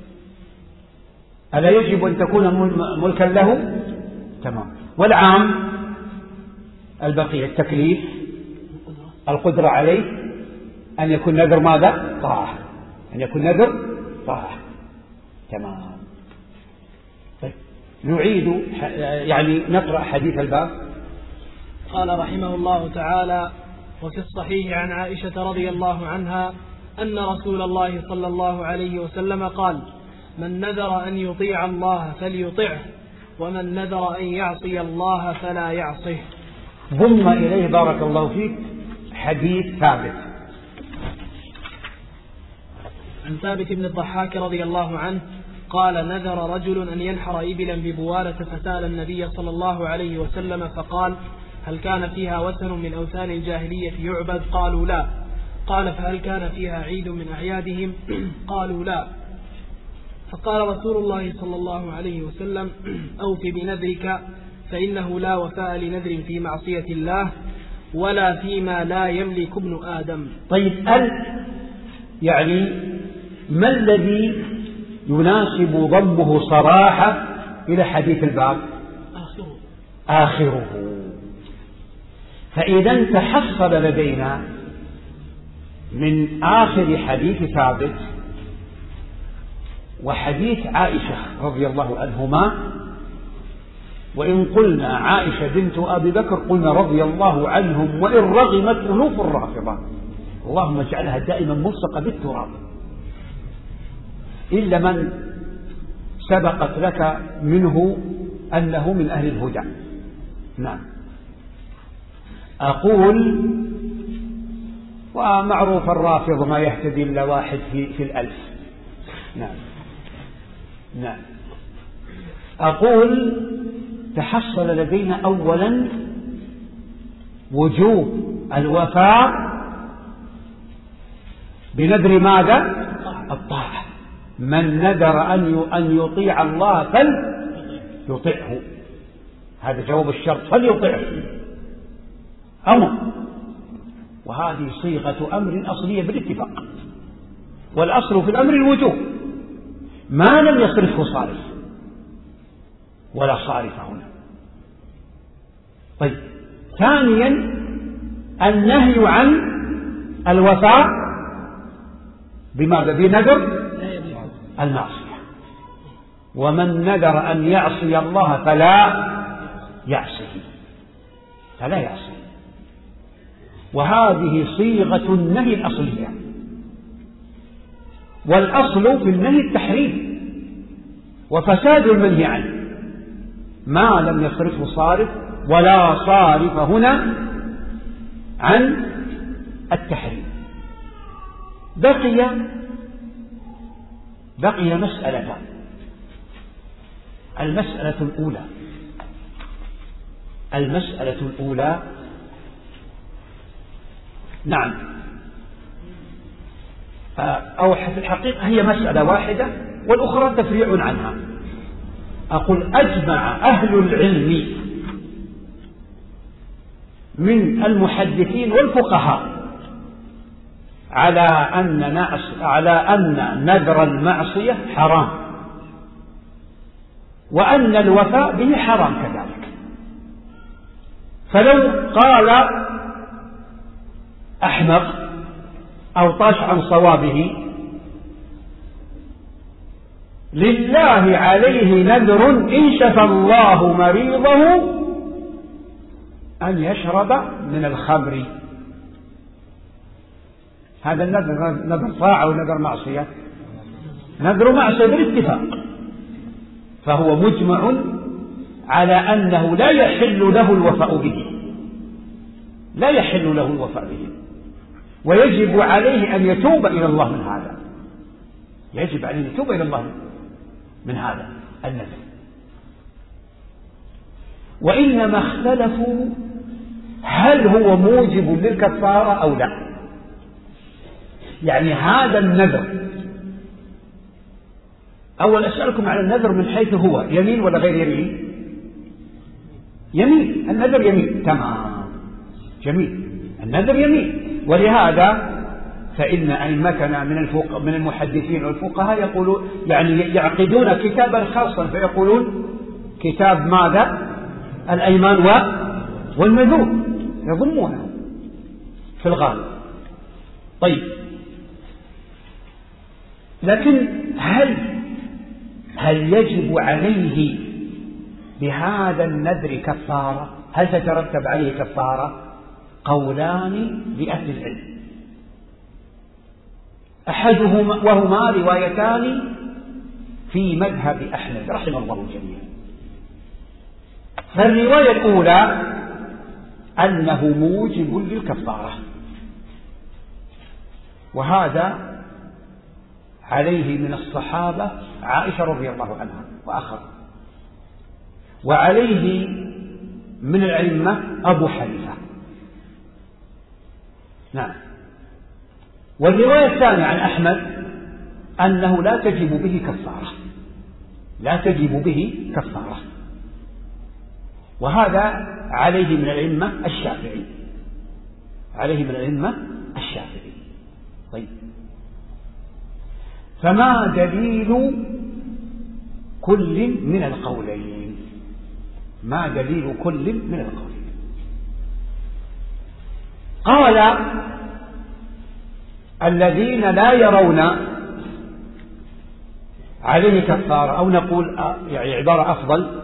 ألا يجب أن تكون ملكا له؟ تمام. والعام البقية التكليف، القدرة عليه، أن يكون نذر ماذا؟ طاعة، أن يكون نذر طاعة. تمام. طيب، نعيد يعني نقرأ حديث الباب. قال رحمه الله تعالى: وفي الصحيح عن عائشة رضي الله عنها أن رسول الله صلى الله عليه وسلم قال: من نذر أن يطيع الله فليطعه، ومن نذر أن يعصي الله فلا يعصه. ضم إليه بارك الله فيك حديث ثابت عن ثابت بن الضحاك رضي الله عنه قال: نذر رجل أن ينحر إبلا ببوالة فسأل النبي صلى الله عليه وسلم فقال: هل كان فيها وثن من أوثان الجاهلية يعبد؟ قالوا لا. قال: فهل كان فيها عيد من أعيادهم؟ قالوا لا. فقال رسول الله صلى الله عليه وسلم: أوف بنذرك، فإنه لا وفاء لنذر في معصية الله ولا فيما لا يملك ابن آدم. طيب، ال يعني ما الذي يناسب ضمه صراحة إلى حديث الباب؟ آخره آخره. فإذا تحصل لدينا من آخر حديث ثابت وحديث عائشة رضي الله عنهما، وإن قلنا عائشة بنت أبي بكر قلنا رضي الله عنهم، وإن رغمت أنوف الرافضة اللهم اجعلها دائما ملصقة بالتراب، إلا من سبقت لك منه أنه من أهل الهدى. نعم. أقول ومعروف الرافض ما يهتدي إلا واحد في, في الألف. نعم نعم. أقول تحصل لدينا أولا وجوب الوفاء بنذر ماذا؟ الطاعة. من نذر أن يطيع الله فليطعه، هذا جواب الشرط، فليطعه أمر، وهذه صيغة أمر أصلية بالاتفاق، والأصل في الأمر الوجوب ما لم يصرفه صارف ولا صارف هنا. طيب، ثانيا النهي عن الوفاء بماذا؟ بنذر المعصية. ومن نذر أن يعصي الله فلا يعصيه، فلا يعصيه. وهذه صيغة النهي الأصلية، والأصل في النهي التحريم وفساد المنهي عنه ما لم يصرفه صارف، ولا صارف هنا عن التحريم. بقي بقي مسألتان. المسألة الأولى المسألة الأولى نعم أو في الحقيقة هي مسألة واحدة والأخرى تفريع عنها. أقول أجمع أهل العلم من المحدثين والفقهاء على أن نعص على أن نذر المعصية حرام، وأن الوفاء به حرام كذلك. فلو قال أحمق أو طاش عن صوابه لله عليه نذر إن شفى الله مريضه أن يشرب من الخمر، هذا النذر نذر طاعة ونذر معصية؟ نذر معصية بالاتفاق، فهو مجمع على أنه لا يحل له الوفاء به، لا يحل له الوفاء به، ويجب عليه أن يتوب إلى الله من هذا، يجب عليه أن يتوب إلى الله من هذا النذر. وإنما اختلفوا هل هو موجب للكفارة أو لا. يعني هذا النذر، أول أسألكم على النذر من حيث هو يمين ولا غير يمين؟ يمين، النذر يمين، تمام، جميل، النذر يمين. ولهذا فإن أئمتنا من الفقهاء من المحدثين والفقهاء يقولون يعني يعقدون كتابا خاصا فيقولون كتاب ماذا؟ الأيمان والنذور، يضمونه في الغالب. طيب، لكن هل هل يجب عليه بهذا النذر كفارة؟ هل تترتب عليه كفارة؟ قولان لأهل العلم، أحدهما وهما روايتان في مذهب أحمد رحمه الله الجميع. فالرواية الأولى أنه موجب للكفارة، وهذا عليه من الصحابة عائشة رضي الله عنها وآخر، وعليه من الأئمة أبو حنيفة. نعم. والرواية الثانية عن أحمد أنه لا تجب به كفارة، لا تجب به كفارة، وهذا عليه من الأئمة الشافعي، عليه من الأئمة الشافعي. طيب، فما دليل كل من القولين؟ ما دليل كل من القولين؟ قال الذين لا يرون عليه كفارة، أو نقول يعني عبارة أفضل،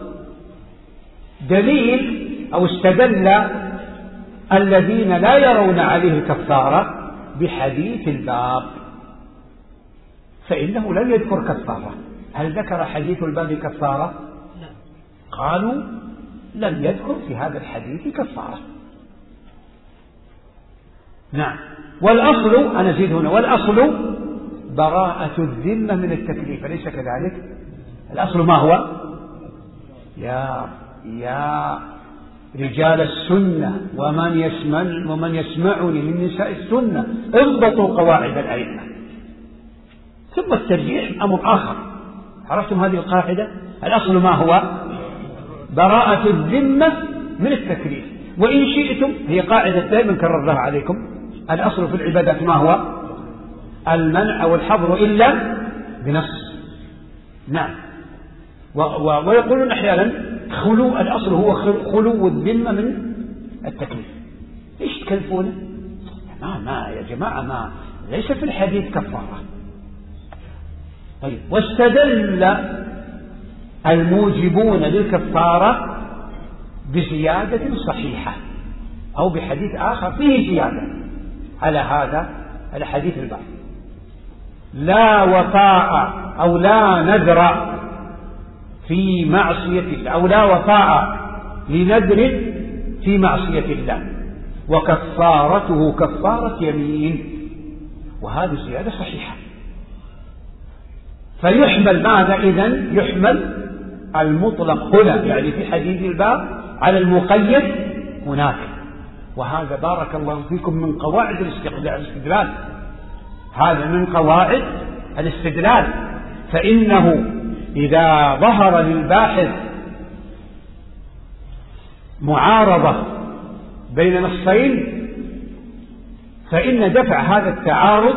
دليل أو استدل الذين لا يرون عليه كفارة بحديث الباب، فإنه لم يذكر كفارة. هل ذكر حديث الباب كفارة؟ قالوا لم يذكر في هذا الحديث كفارة. نعم. والأصل، أنا زيد هنا، والأصل براءة الذمة من التكليف، أليس كذلك؟ الأصل ما هو؟ يا يا رجال السنة ومن يسمع ومن يسمعني من نساء السنة اضبطوا قواعد الأئمة. ثم الترجيح أمر آخر. عرفتم هذه القاعدة؟ الأصل ما هو؟ براءة الذمة من التكليف. وإن شئتم، هي قاعدة دائما كررها عليكم، الأصل في العبادات ما هو؟ المنع والحظر إلا بنص. نعم. و و ويقولون أحيانا خلو، الأصل هو خلو الذمة من التكليف. إيش تكلفونه؟ ما ما يا جماعة، ما ليس في الحديث كفارة. طيب، واستدل الموجبون للكفارة بزيادة صحيحة أو بحديث آخر فيه زيادة على هذا الحديث البعض: لا وفاء أو لا نذر في معصية الله، أو لا وفاء لنذر في معصية الله، وكفارته كفارة يمين. وهذه زيادة صحيحة. فيحمل ماذا إذن؟ يحمل المطلق هنا، يعني في حديث الباب، على المقيد هناك. وهذا بارك الله فيكم من قواعد الاستدلال، هذا من قواعد الاستدلال. فإنه إذا ظهر للباحث معارضة بين نصين، فإن دفع هذا التعارض،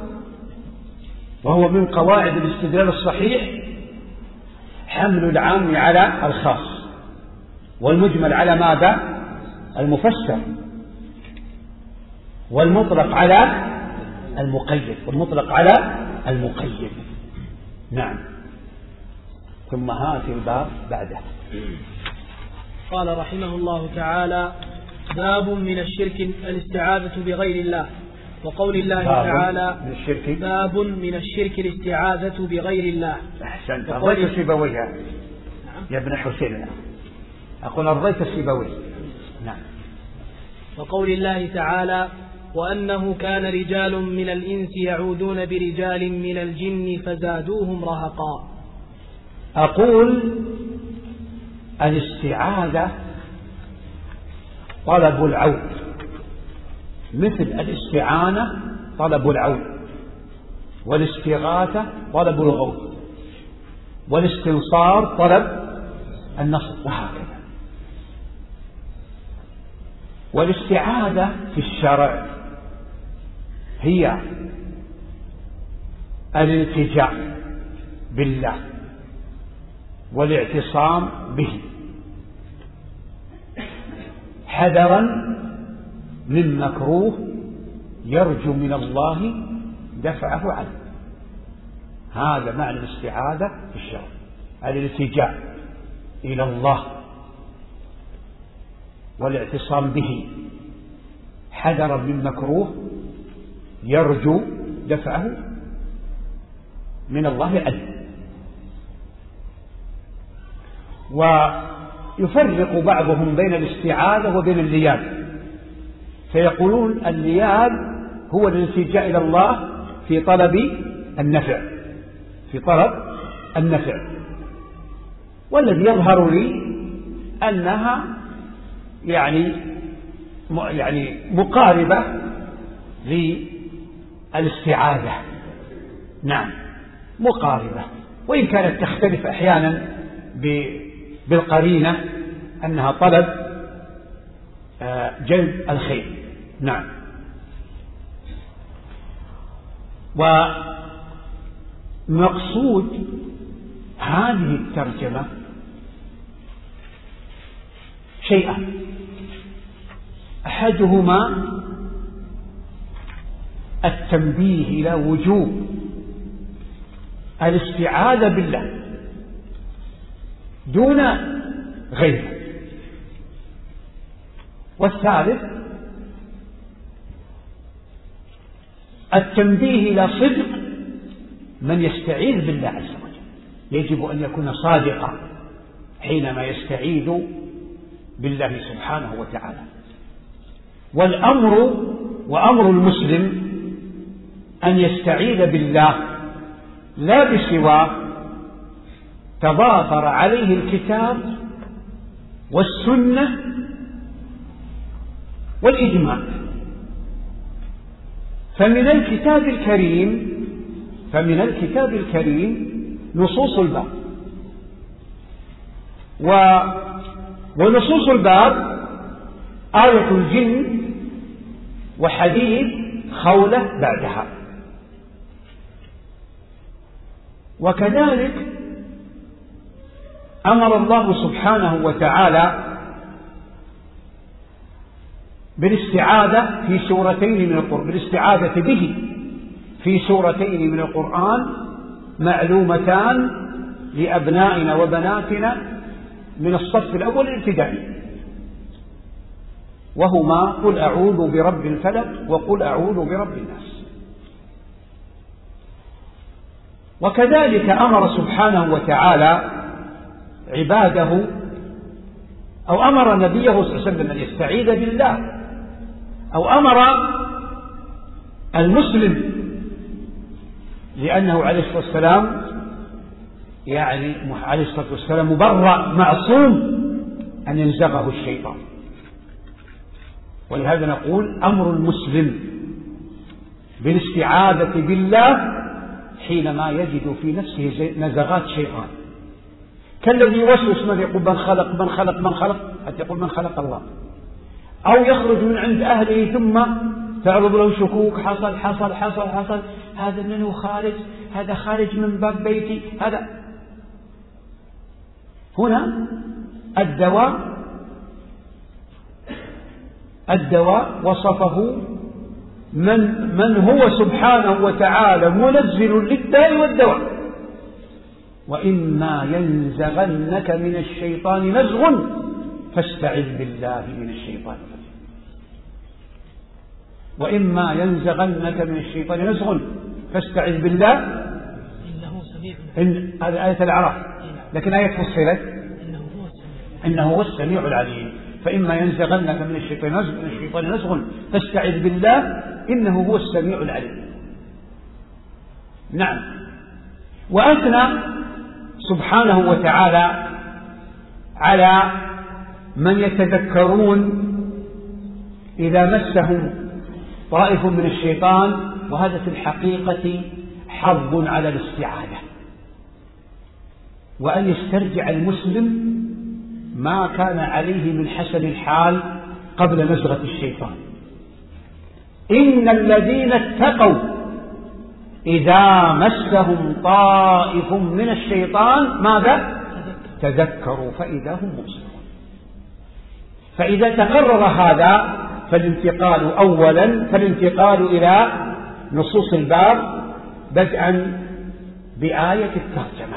وهو من قواعد الاستدلال الصحيح، حمل العام على الخاص، والمجمل على ماذا؟ المفسر، والمطلق على المقيد، والمطلق على المقيد. نعم. ثم هات الباب بعده. قال رحمه الله تعالى: باب من الشرك الاستعاذة بغير الله. وقول الله تعالى: من الشرك باب من الشرك الاستعاذة بغير الله. أحسنت. أرضيت السيبوي يا ابن حسين، أقول أرضيت السيبوي. نعم. وقول الله تعالى: وأنه كان رجال من الإنس يعوذون برجال من الجن فزادوهم رهقا. أقول الاستعاذة طلب العون، مثل الاستعانة طلب العون، والاستغاثة طلب الغوث، والاستنصار طلب النصر، وهكذا. والاستعاذة في الشرع هي الالتجاء بالله والاعتصام به، حذرا من مكروه يرجو من الله دفعه عنه. هذا معنى الاستعاذة في الشرع، الالتجاء إلى الله والاعتصام به، حذرا من مكروه يرجو دفعه من الله عنه. ويفرق بعضهم بين الاستعاذة وبين اللياذ، فيقولون اللياذ هو الالتجاء إلى الله في طلب النفع، في طلب النفع. والذي يظهر لي أنها يعني يعني مقاربة للاستعاذة. نعم، مقاربة، وإن كانت تختلف أحيانا بالقرينة أنها طلب جلب الخير. نعم. ومقصود هذه الترجمة شيئان: أحدهما التنبيه إلى وجوب الاستعاذة بالله دون غيره، والثالث التنبيه إلى صدق من يستعيذ بالله عز وجل. يجب أن يكون صادقا حينما يستعيذ بالله سبحانه وتعالى. والأمر وأمر المسلم أن يستعيذ بالله لا بسواه تضافر عليه الكتاب والسنة والإجماع. فمن الكتاب الكريم فمن الكتاب الكريم نصوص الباب، و... ونصوص الباب آية الجن وحديث خولة بعدها. وكذلك أمر الله سبحانه وتعالى بالاستعاذة في سورتين من القرآن، بالاستعاذة به في سورتين من القرآن معلومتان لأبنائنا وبناتنا من الصف الأول الابتدائي، وهما قل أعوذ برب الفلق وقل أعوذ برب الناس. وكذلك أمر سبحانه وتعالى عباده أو أمر نبيه صلى الله عليه وسلم أن يستعيذ بالله، أو أمر المسلم لأنه عليه الصلاة والسلام يعني عليه الصلاة والسلام مبرأ معصوم أن ينزغه الشيطان. ولهذا نقول أمر المسلم بالاستعاذة بالله حينما يجد في نفسه نزغات شيطان، كالذي يوسوس من يقول من خلق من خلق من خلق حتى يقول من خلق الله، أو يخرج من عند أهله ثم تعرض له شكوك، حصل حصل حصل حصل هذا منه خارج، هذا خارج من باب بيتي، هذا هنا الدواء الدواء وصفه من من هو سبحانه وتعالى منزل للداء والدواء. وإما ينزغنك من الشيطان نزغ فاستعذ بالله من الشيطان الرجيم. وإما ينزغنك من الشيطان نزغ فاستعذ بالله إنه سميع. إن هذه آية الأعراف، لكن آية فصلت إنه هو السميع العليم. فإما ينزغنك من الشيطان نزغ من الشيطان نزغ فاستعذ بالله إنه هو السميع العليم. نعم. وأثنى سبحانه وتعالى على من يتذكرون إذا مسهم طائف من الشيطان، وهذا في الحقيقة حظ على الاستعاذة، وأن يسترجع المسلم ما كان عليه من حسن الحال قبل نزغة الشيطان. إن الذين اتقوا إذا مسهم طائف من الشيطان ماذا؟ تذكروا فإذا هم مبصرون. فإذا تقرر هذا فالانتقال أولا فالانتقال إلى نصوص الباب بدءا بآية الترجمة.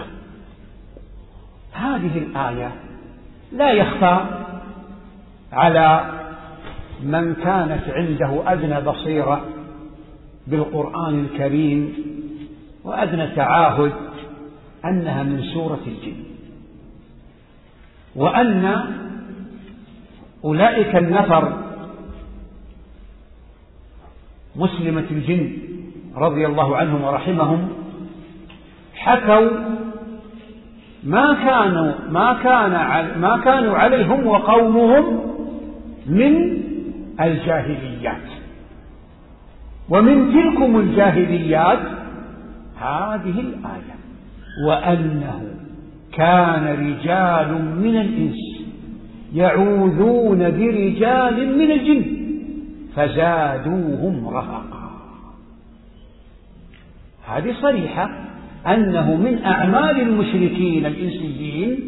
هذه الآية لا يخفى على من كانت عنده أدنى بصيرة بالقرآن الكريم وأدنى تعاهد أنها من سورة الجن، وأن أولئك النفر مسلمة الجن رضي الله عنهم ورحمهم حكوا ما كانوا ما كان ما كانوا عليهم وقومهم من الجاهليات، ومن تلكم الجاهليات هذه الآية: وأنه كان رجال من الإنس يعوذون برجال من الجن فزادوهم رهقا. هذه صريحة أنه من أعمال المشركين الإنسيين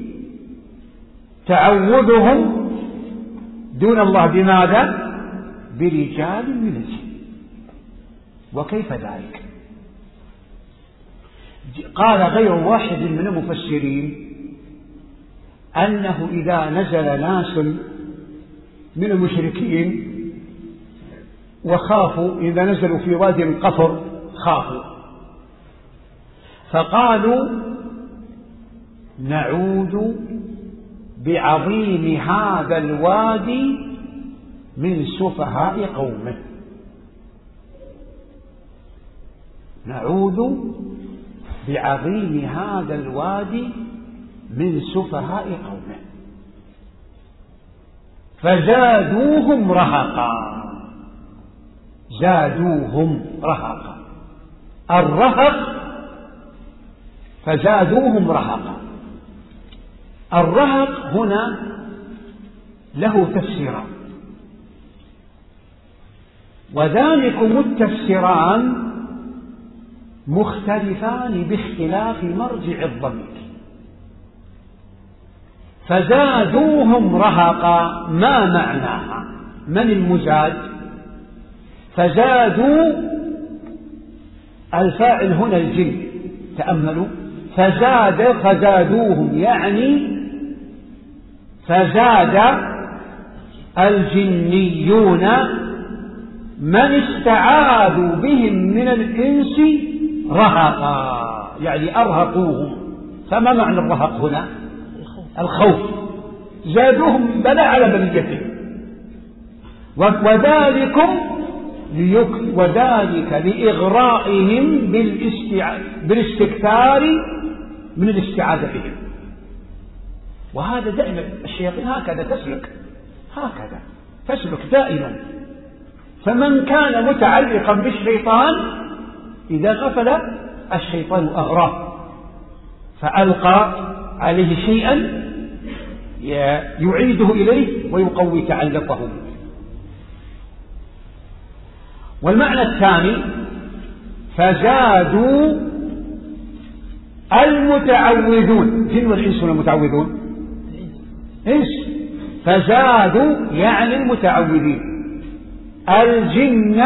تعوذهم دون الله بماذا؟ برجال من الجن. وكيف ذلك؟ قال غير واحد من المفسرين أنه إذا نزل ناس من المشركين وخافوا، إذا نزلوا في وادي القفر خافوا، فقالوا نعوذ بعظيم هذا الوادي من سفهاء قومه، نعوذ بعظيم هذا الوادي من سفهاء قومه فزادوهم رهقا. زادوهم رهقا. الرهق فزادوهم رهقا. الرهق هنا له تفسيران، وذلكم التفسيران مختلفان باختلاف مرجع الضمير. فزادوهم رهقا ما معناها؟ من المزاد؟ فزادوا الفاعل هنا الجن، تأملوا، فزاد فزادوهم يعني فزاد الجنيون من استعاذوا بهم من الإنس رهقا، يعني أرهقوهم. فما معنى الرهق هنا؟ الخوف. زادوهم بلاء على بليتهم. وذلكم وذلك لإغرائهم بالاستكثار من الاستعاذة بهم. وهذا دائما الشياطين هكذا تسلك، هكذا تسلك دائما. فمن كان متعلقا بالشيطان إذا غفل الشيطان أغراه فألقى عليه شيئا يعيده إليه ويقوي تعلقه. والمعنى الثاني فزادوا المتعوذون، جن والإنس المتعوذون إنس، فزادوا يعني المتعوذين الجن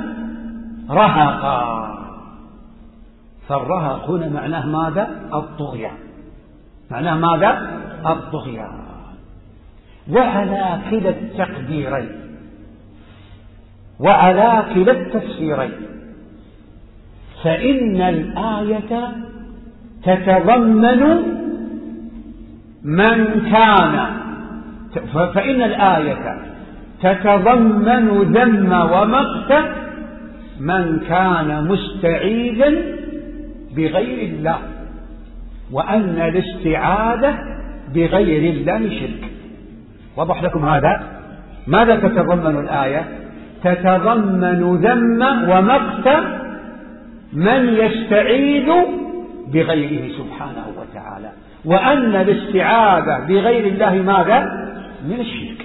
رهقا. فالرهق هنا معناه ماذا؟ الطغيان. معناه ماذا؟ الطغيان. وعلى كلا التقديرين وعلى كلا التفسيرين فإن الآية تتضمن من كان فإن الآية تتضمن ذم ومقت من كان مستعيذا بغير الله، وأن الاستعاذة بغير الله شرك. وضح لكم هذا؟ ماذا تتضمن الآية؟ تتضمن ذم ومقت من يستعيذ بغيره سبحانه وتعالى، وأن الاستعاذة بغير الله ماذا؟ من الشرك.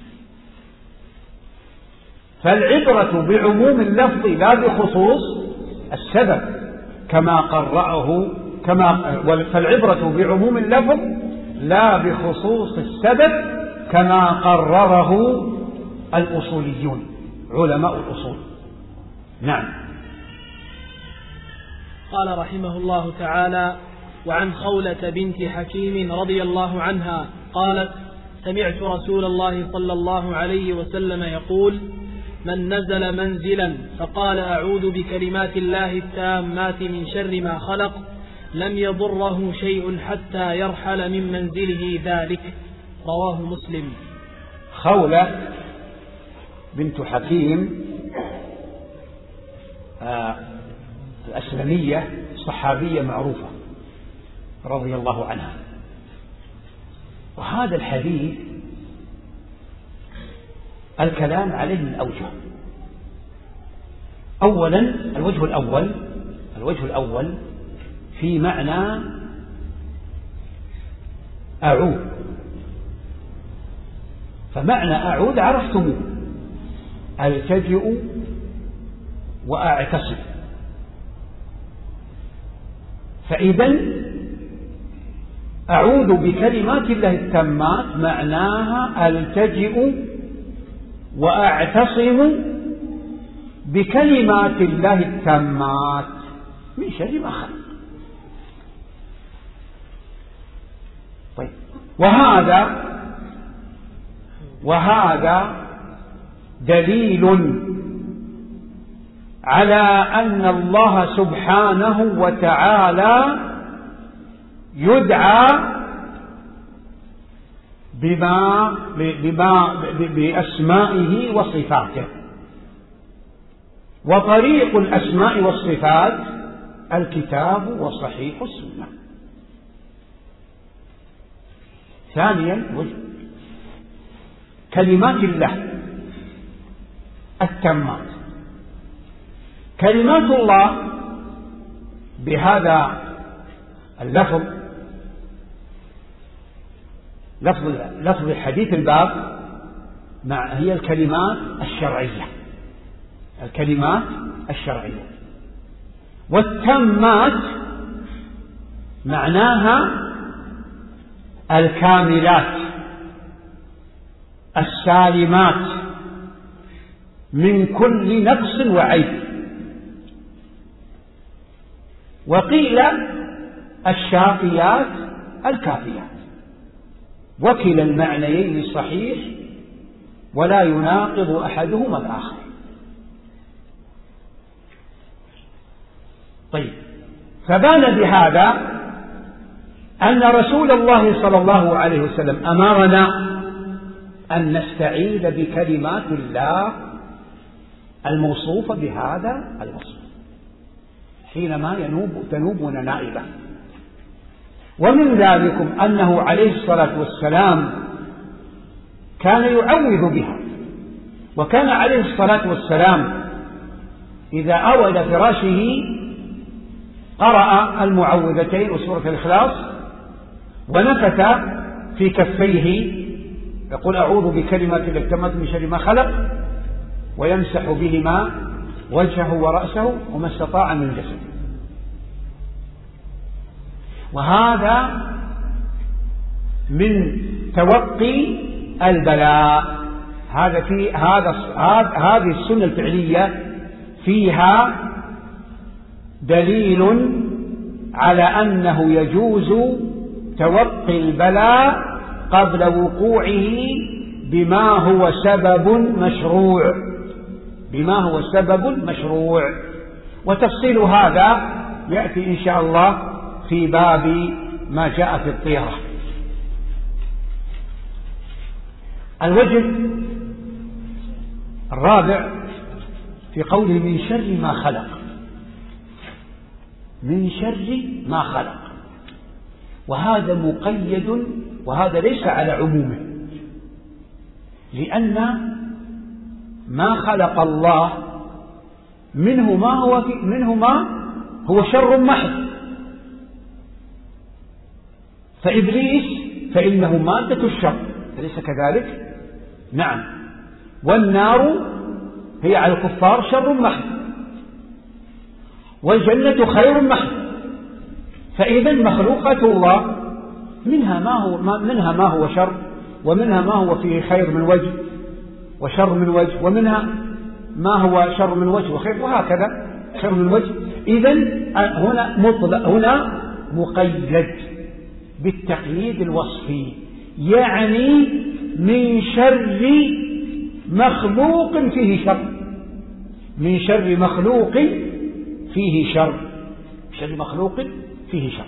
فالعبرة بعموم اللفظ لا بخصوص السبب كما قرأه كما فالعبرة بعموم اللفظ لا بخصوص السبب كما قرره الأصوليون علماء الأصول. نعم. قال رحمه الله تعالى: وعن خولة بنت حكيم رضي الله عنها قالت: سمعت رسول الله صلى الله عليه وسلم يقول: من نزل منزلا فقال أعوذ بكلمات الله التامات من شر ما خلق لم يضره شيء حتى يرحل من منزله ذلك. رواه مسلم. خولة بنت حكيم آه الأسلمية صحابية معروفة رضي الله عنها. وهذا الحديث الكلام عليه من أوجه. أولا الوجه الأول الوجه الأول في معنى أعوذ. فمعنى أعوذ عرفتموه: ألتجئ وأعتصم. فإذا أعوذ بكلمات الله التامات معناها ألتجئ وأعتصم بكلمات الله التامات من شر ما خلق. طيب، وهذا وهذا دليل على أن الله سبحانه وتعالى يدعى بما بما بأسمائه وصفاته. وطريق الأسماء والصفات الكتاب وصحيح السنة. ثانيا كلمات الله التامات. كلمات الله بهذا اللفظ لفظ لفظ حديث الباب مع هي الكلمات الشرعية، الكلمات الشرعية. والتامات معناها الكاملات السالمات من كل نقص وعيب. وقيل الشافيات الكافيات، وكلا المعنيين صحيح ولا يناقض أحدهما الآخر. طيب، فبان بهذا أن رسول الله صلى الله عليه وسلم أمرنا أن نستعيذ بكلمات الله الموصوفة بهذا الوصف حينما ينوب تنوبنا نائبة. ومن ذلكم أنه عليه الصلاة والسلام كان يعوذ بها، وكان عليه الصلاة والسلام إذا أوى إلى فراشه قرأ المعوذتين وسورة الإخلاص ونفث في كفيه يقول أعوذ بكلمات الله التامات من شر ما خلق، ويمسح بهما وجهه ورأسه وما استطاع من جسده. وهذا من توقي البلاء. هذا في هذا هذه السنة الفعلية فيها دليل على أنه يجوز توقي البلاء قبل وقوعه بما هو سبب مشروع، بما هو سبب مشروع. وتفصيل هذا يأتي إن شاء الله في باب ما جاء في الطيرة. الوجه الرابع في قوله من شر ما خلق، من شر ما خلق، وهذا مقيد، وهذا ليس على عمومه، لأن ما خلق الله منه ما هو في منه ما هو شر محض. فإبليس فإنه مادة الشر، أليس كذلك؟ نعم. والنار هي على الكفار شر محض، والجنة خير محض. فإذا مخلوقات الله منها ما هو منها ما هو شر، ومنها ما هو فيه خير من وجه وشر من وجه، ومنها ما هو شر من وجه وخير، وهكذا خير من وجه. إذن هنا مطلق، هنا مقيد بالتقييد الوصفي، يعني من شر مخلوق فيه شر، من شر مخلوق فيه شر، شر مخلوق فيه شر.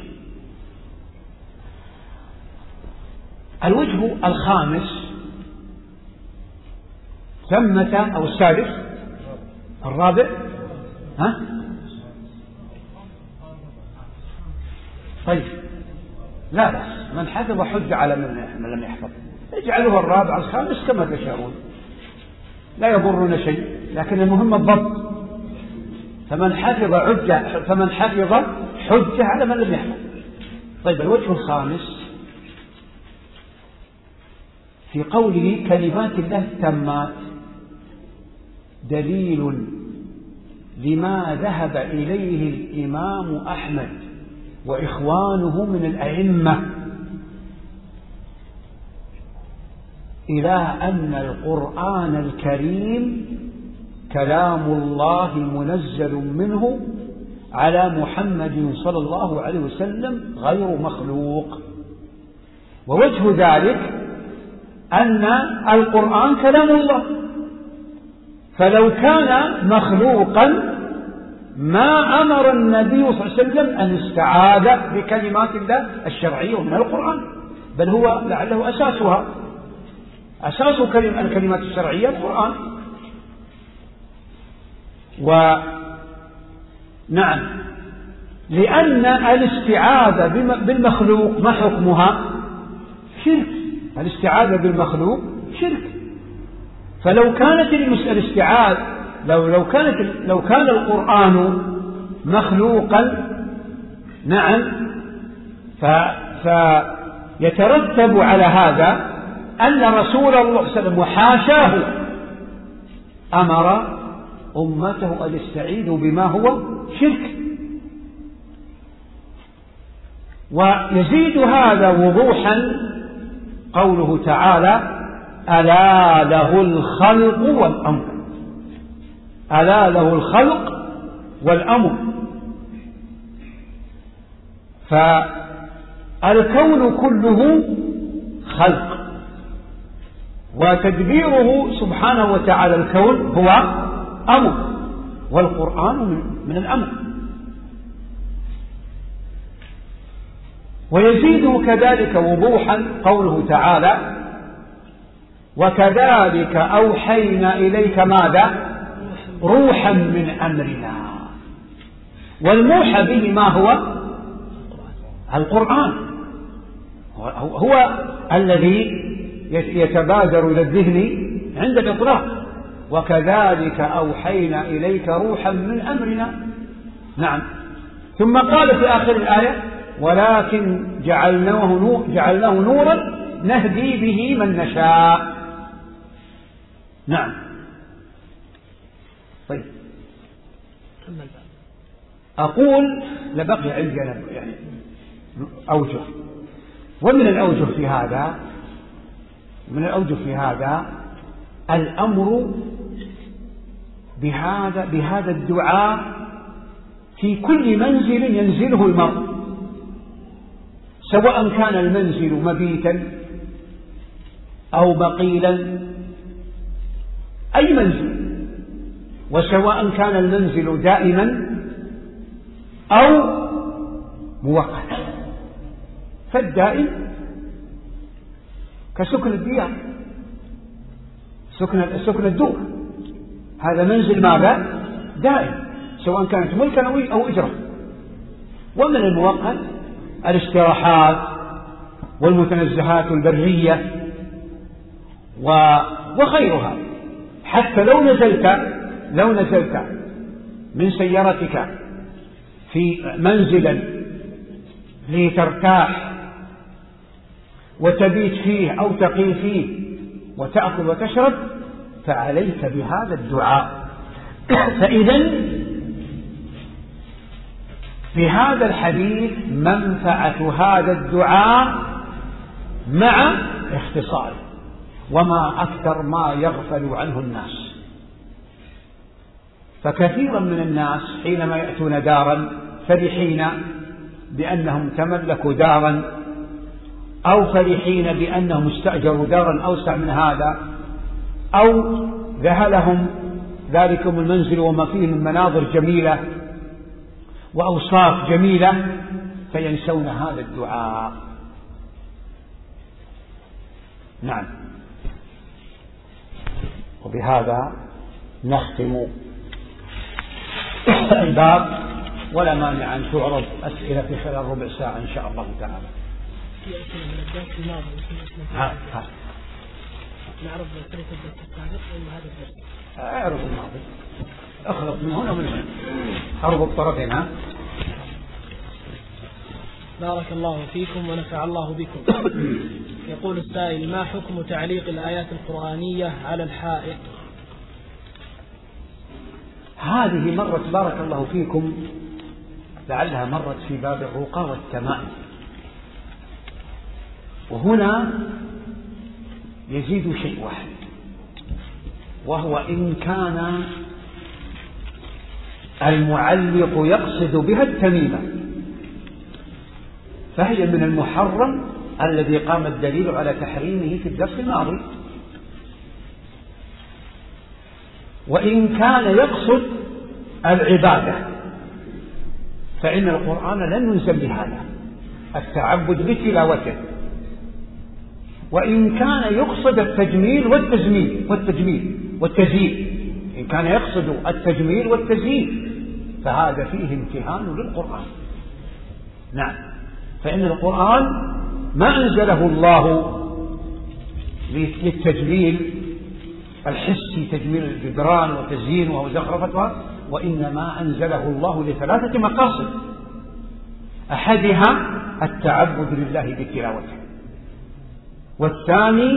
الوجه الخامس ثمة أو السادس الرابع ها؟ طيب لا بس من حفظ حج على من لم يحفظ، اجعلوها الرابع الخامس كما تشاءون، لا يضرنا شيء، لكن المهم الضبط. فمن حفظ حجة فمن حفظ حجة على من لم يحفظ. طيب الوجه الخامس في قوله كلمات الله التامات دليل لما ذهب إليه الإمام أحمد وإخوانه من الأئمة إلى أن القرآن الكريم كلام الله منزل منه على محمد صلى الله عليه وسلم غير مخلوق. ووجه ذلك أن القرآن كلام الله، فلو كان مخلوقا ما أمر النبي صلى الله عليه وسلم أن استعاذ بكلمات الله الشرعية من القرآن، بل هو لعله أساسها، أساس الكلمات الشرعية القرآن. ونعم، لأن الاستعاذة بالمخلوق ما حكمها؟ شرك. الاستعاذة بالمخلوق شرك. فلو كانت الاستعاذة لو لو كانت لو كان القرآن مخلوقا، نعم، فيترتب على هذا أن رسول الله صلى الله عليه وسلم وحاشاه أمر أمته أن يستعيذوا بما هو شرك. ويزيد هذا وضوحا قوله تعالى: ألا له الخلق والأمر. ألا له الخلق والأمر. فالكون كله خلق، وتدبيره سبحانه وتعالى الكون هو أمر، والقرآن من الأمر. ويزيده كذلك وضوحا قوله تعالى: وكذلك أوحينا إليك ماذا؟ روحا من أمرنا. والموحى به ما هو؟ القرآن هو الذي يتبادر إلى الذهن عند الإطلاق. وكذلك أوحينا إليك روحا من أمرنا. نعم. ثم قال في آخر الآية: ولكن جعلناه نور جعلناه نورا نهدي به من نشاء. نعم. طيب، أقول لبقي عندي أنا يعني أوجه، ومن الأوجه في هذا من الأوجه في هذا الأمر بهذا بهذا الدعاء في كل منزل ينزله المرء، سواء كان المنزل مبيتا أو مقيلا، أي منزل، وسواء كان المنزل دائما أو مؤقتا. فالدائم كسكن الديار، سكن سكن الدور، هذا منزل ماذا؟ دائم، سواء كانت ملكا أو إجرة. ومن المؤقت الاستراحات والمتنزهات البرية وغيرها. حتى لو نزلت لو نزلت من سيارتك في منزلا لترتاح وتبيت فيه أو تقيم فيه وتأكل وتشرب، فعليك بهذا الدعاء. فإذا في هذا الحديث منفعة هذا الدعاء مع اختصاره، وما أكثر ما يغفل عنه الناس. فكثيرا من الناس حينما يأتون دارا فرحين بأنهم تملكوا دارا، أو فرحين بأنهم استأجروا دارا أوسع من هذا، أو ذهلهم ذلكم المنزل وما فيه من مناظر جميلة وأوصاف جميلة، فينسون هذا الدعاء. نعم. وبهذا نختم الباب، ولا مانع أن تعرض أسئلة في خلال ربع ساعة إن شاء الله تعالى. في أسئلة من الدرس الماضي. ها ها. نعرض أسئلة الدرس السابق ولا هذا الدرس؟ أعرض الماضي، أخلط من هنا ومن هنا، أربط الطرفين. ها. بارك الله فيكم ونفع الله بكم. يقول السائل: ما حكم تعليق الآيات القرآنية على الحائط؟ هذه مرت بارك الله فيكم، لعلها مرت في باب الرقى والتمائم. وهنا يزيد شيء واحد، وهو إن كان المعلق يقصد بها التميمة فهي من المحرم الذي قام الدليل على تحريمه في الدرس الماضي. وإن كان يقصد العبادة فإن القرآن لن ينزل بهذا، التعبد بتلاوته. وإن كان يقصد التجميل والتزميل والتجميل والتزيين إن كان يقصد التجميل والتزيين فهذا فيه امتهان للقرآن. نعم. فإن القرآن ما أنزله الله للتجميل الحسي، تجميل الجدران وتزيينها وزخرفتها، وإنما أنزله الله لثلاثة مقاصد: أحدها التعبد لله بتلاوته، والثاني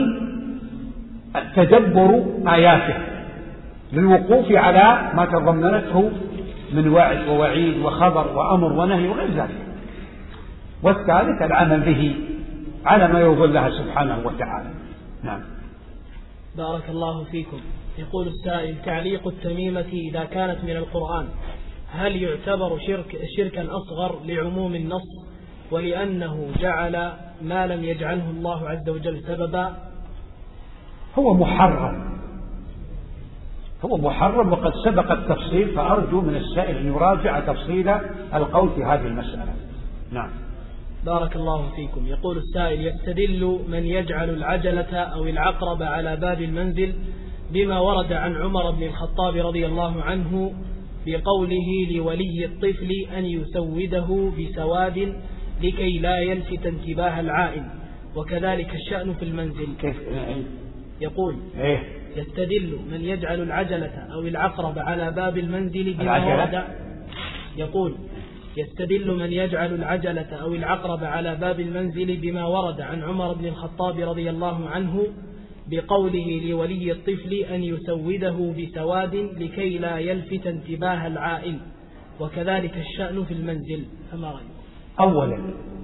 تدبر آياته للوقوف على ما تضمنته من وعد ووعيد وخبر وأمر ونهي وغير ذلك، والثالث العمل به على ما يرضي الله سبحانه وتعالى. نعم. بارك الله فيكم. يقول السائل: تعليق التميمة إذا كانت من القرآن هل يعتبر شرك شركا أصغر لعموم النص ولأنه جعل ما لم يجعله الله عز وجل سببا؟ هو محرم، هو محرم وقد سبق التفصيل، فأرجو من السائل أن يراجع تفصيل القول في هذه المسألة. نعم. بارك الله فيكم. يقول السائل: يستدل من يجعل العجلة أو العقرب على باب المنزل بما ورد عن عمر بن الخطاب رضي الله عنه بقوله لولي الطفل أن يسوده بسواد لكي لا يلفت انتباه العائل، وكذلك الشأن في المنزل. كيف؟ يقول: إيه؟ يستدل من يجعل العجلة أو العقرب على باب المنزل بما العجلة؟ ورد يقول يستدل من يجعل العجلة أو العقرب على باب المنزل بما ورد عن عمر بن الخطاب رضي الله عنه بقوله لولي الطفل أن يسوده بسواد لكي لا يلفت انتباه العائل، وكذلك الشأن في المنزل. فما رأيك؟ أولا،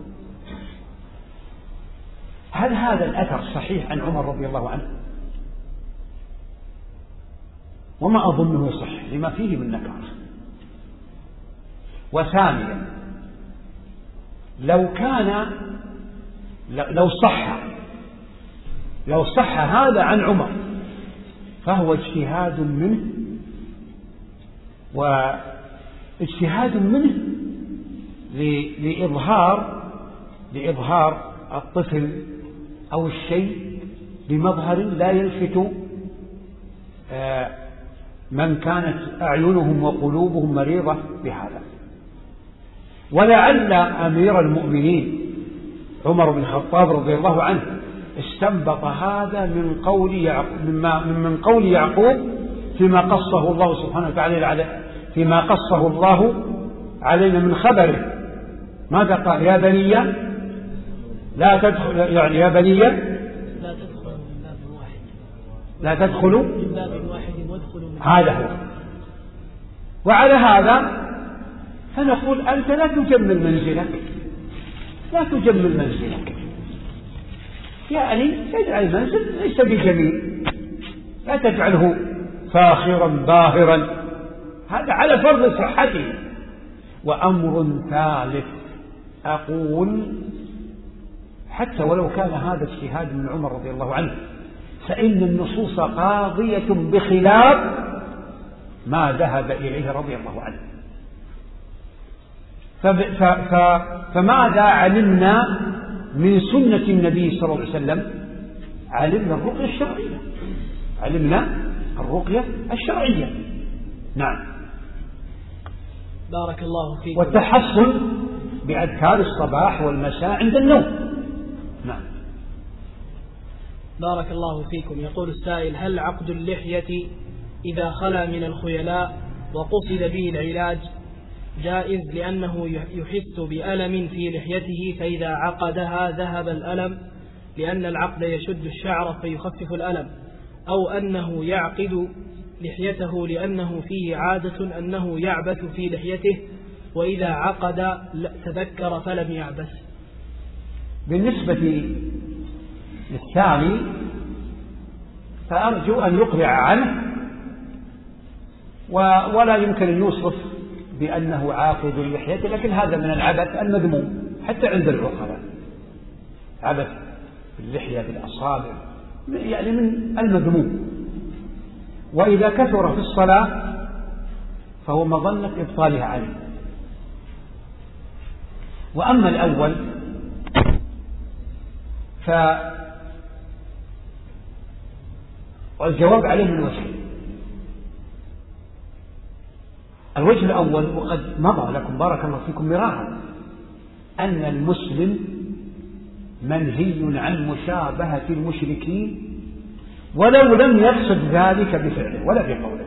هل هذا الأثر صحيح عن عمر رضي الله عنه؟ وما أظنه صحيح لما فيه من نكارة. وثانيا، لو كان لو صح لو صح هذا عن عمر فهو اجتهاد منه، واجتهاد منه لإظهار لإظهار الطفل أو الشيء بمظهر لا يلفت من كانت أعينهم وقلوبهم مريضة بهذا. ولعل أمير المؤمنين عمر بن الخطاب رضي الله عنه استنبط هذا من قول يعقوب من قول يعقوب فيما قصه الله سبحانه وتعالى فيما قصه الله علينا من خبره. ماذا قال؟ يا بني لا تدخل، يعني يا بني لا تدخلوا من باب واحد لا تدخلوا من باب واحد وادخلوا من هذا هو. وعلى هذا فنقول أنت لا تجمل منزلك، لا تجمل منزلك، يعني اجعل المنزل ليس بجميل، لا تجعله فاخرا باهرا، هذا على فرض صحته. وأمر ثالث أقول حتى ولو كان هذا اجتهاد من عمر رضي الله عنه فإن النصوص قاضية بخلاف ما ذهب إليه رضي الله عنه. فماذا علمنا من سنة النبي صلى الله عليه وسلم؟ علمنا الرقية الشرعية، علمنا الرقية الشرعية. نعم. بارك الله فيك. والتحصن بأذكار الصباح والمساء عند النوم. نعم. بارك الله فيكم. يقول السائل: هل عقد اللحية إذا خلا من الخيلاء وقصد به العلاج جائز لأنه يحس بألم في لحيته فإذا عقدها ذهب الألم لأن العقد يشد الشعر فيخفف الألم، أو أنه يعقد لحيته لأنه فيه عادة أنه يعبث في لحيته وإذا عقد تذكر فلم يعبث؟ بالنسبة للثاني فأرجو أن يقلع عنه ولا يمكن أن يوصف بأنه عاقد اللحية، لكن هذا من العبث المذموم حتى عند العقلاء، عبث باللحية بالأصابع يعني من المذموم. وإذا كثر في الصلاة فهو مظنة إبطالها عليه. وأما الأول فالجواب عليه من وجهين. الوجه الأول وقد مضى لكم بارك الله فيكم مرارا أن المسلم منهي عن مشابهة المشركين ولو لم يقصد ذلك بفعله ولا بقوله.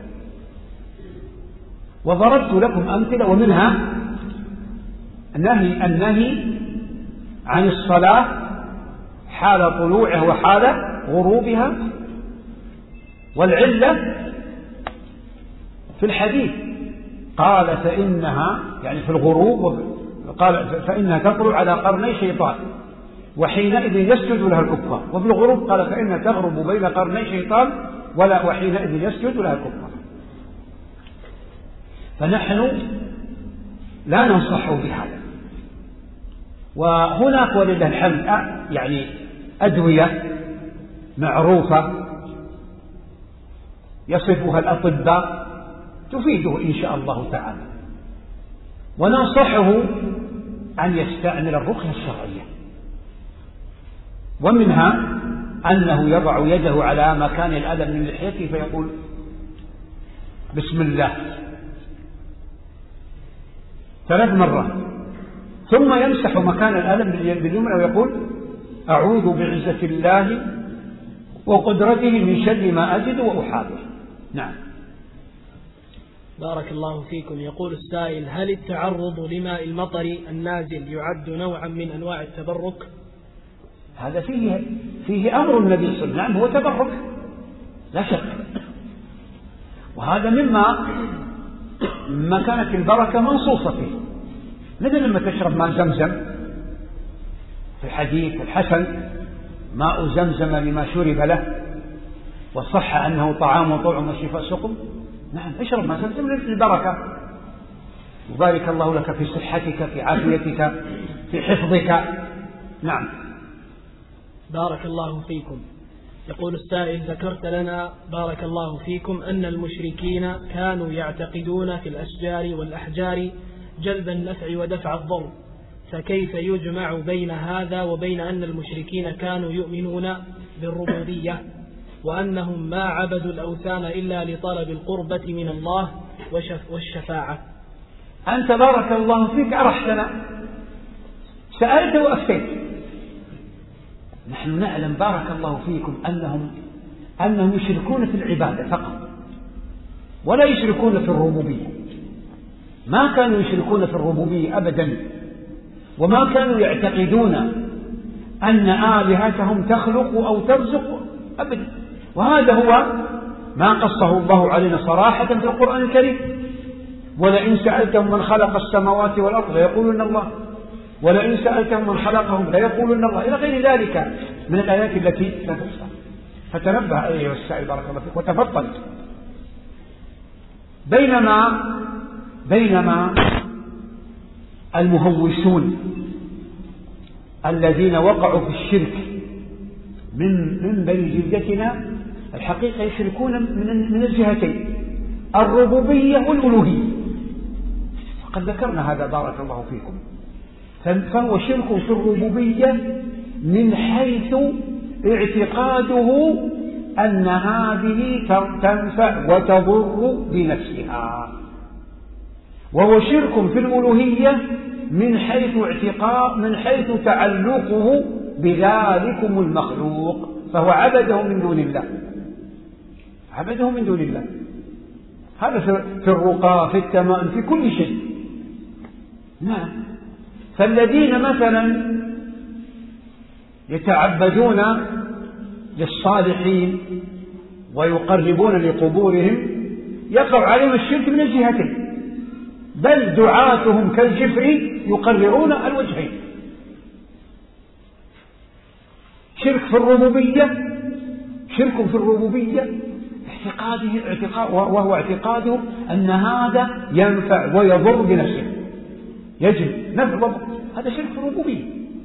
وضربت لكم أمثلة ومنها النهي النهي عن الصلاة حال طلوعها وحال غروبها. والعلة في الحديث قال فإنها يعني في الغروب قال فإنها تطلع على قرني شيطان وحينئذ يسجد لها الكفار، وفي الغروب قال فإنها تغرب بين قرني شيطان ولا وحينئذ يسجد لها الكفار. فنحن لا ننصح بهذا. وهناك ولله الحمد يعني أدوية معروفة يصفها الأطباء تفيده إن شاء الله تعالى، وننصحه أن يستعمل الرقية الشرعية، ومنها أنه يضع يده على مكان الألم من لحيته فيقول بسم الله ثلاث مرات، ثم يمسح مكان الألم باليمنى ويقول أعوذ بعزة الله وقدرته من شر ما أجد وأحاذر. نعم. بارك الله فيكم. يقول السائل: هل التعرض لماء المطر النازل يعد نوعا من أنواع التبرك؟ هذا فيه فيه أمر النبي صلى الله عليه وسلم، نعم هو تبرك لا شك، وهذا مما ما كانت البركة منصوصة فيه، مثل لما تشرب ماء زمزم في الحديث الحسن ماء زمزم لما شرب له وصح أنه طعام وطعم وشفاء سقم. نعم اشرب ماء زمزم للبركة، وبارك الله لك في صحتك في عافيتك في حفظك. نعم. بارك الله فيكم. يقول السائل: ذكرت لنا بارك الله فيكم أن المشركين كانوا يعتقدون في الأشجار والأحجار جلب النفع ودفع الضر، فكيف يجمع بين هذا وبين أن المشركين كانوا يؤمنون بالربوبية وأنهم ما عبدوا الأوثان إلا لطلب القربة من الله والشفاعة؟ أنت بارك الله فيك أرحتنا، سألت وأفتيت. نحن نعلم بارك الله فيكم أنهم أنهم يشركون في العبادة فقط ولا يشركون في الربوبية، ما كانوا يشركون في الربوبية أبدا، وما كانوا يعتقدون أن آلهتهم تخلق أو ترزق أبدا. وهذا هو ما قصه الله علينا صراحة في القرآن الكريم: ولئن سألتهم من خلق السماوات والأرض ليقولون الله، ولئن سألتهم من خلقهم ليقولون الله، إلى غير ذلك من الآيات التي لا تحصى. فتنبه أيها السائل بارك الله فيك وتفضل. بينما بينما المهوسون الذين وقعوا في الشرك من من بني جلدتنا الحقيقة يشركون من من الجهتين، الربوبية والألوهية، وقد ذكرنا هذا بارك الله فيكم. فهو شرك في الربوبية من حيث اعتقاده أن هذه تنفع وتضر بنفسها، وهو شرك في الألوهية من حيث اعتقاد من حيث تعلقه بذلكم المخلوق، فهو عبده من دون الله، عبده من دون الله. هذا في الرقى في التمام في كل شيء. نعم. فالذين مثلا يتعبدون للصالحين ويقربون لقبورهم يقع عليهم الشرك من الجهتين، بل دعاتهم كالجفر يقررون الوجهين: شرك في الربوبية، شرك في الربوبية اعتقاده اعتقاد وهو اعتقاده أن هذا ينفع ويضر بنفسه، يجب نفع وضر، هذا شرك في الربوبية.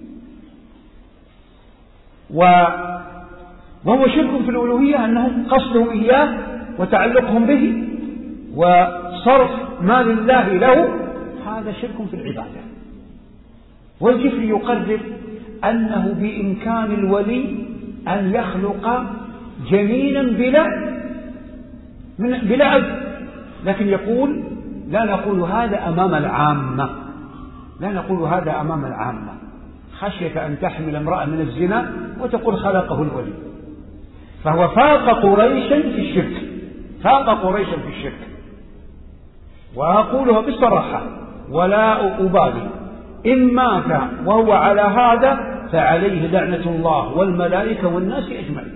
وهو شرك في الألوهية أنهم قصدهم إياه وتعلقهم به وصرف ما لله له، هذا شرك في العبادة. والجفر يقرر أنه بإمكان الولي أن يخلق جنينا بلا من بلا عبد، لكن يقول لا نقول هذا أمام العامة، لا نقول هذا أمام العامة خشية أن تحمل امرأة من الزنا وتقول خلقه الولي. فهو فاق قريشا في الشرك، فاق قريشا في الشرك، وأقولها بصراحة ولا أبالي إن مات وهو على هذا فعليه لعنة الله والملائكة والناس أجمعين.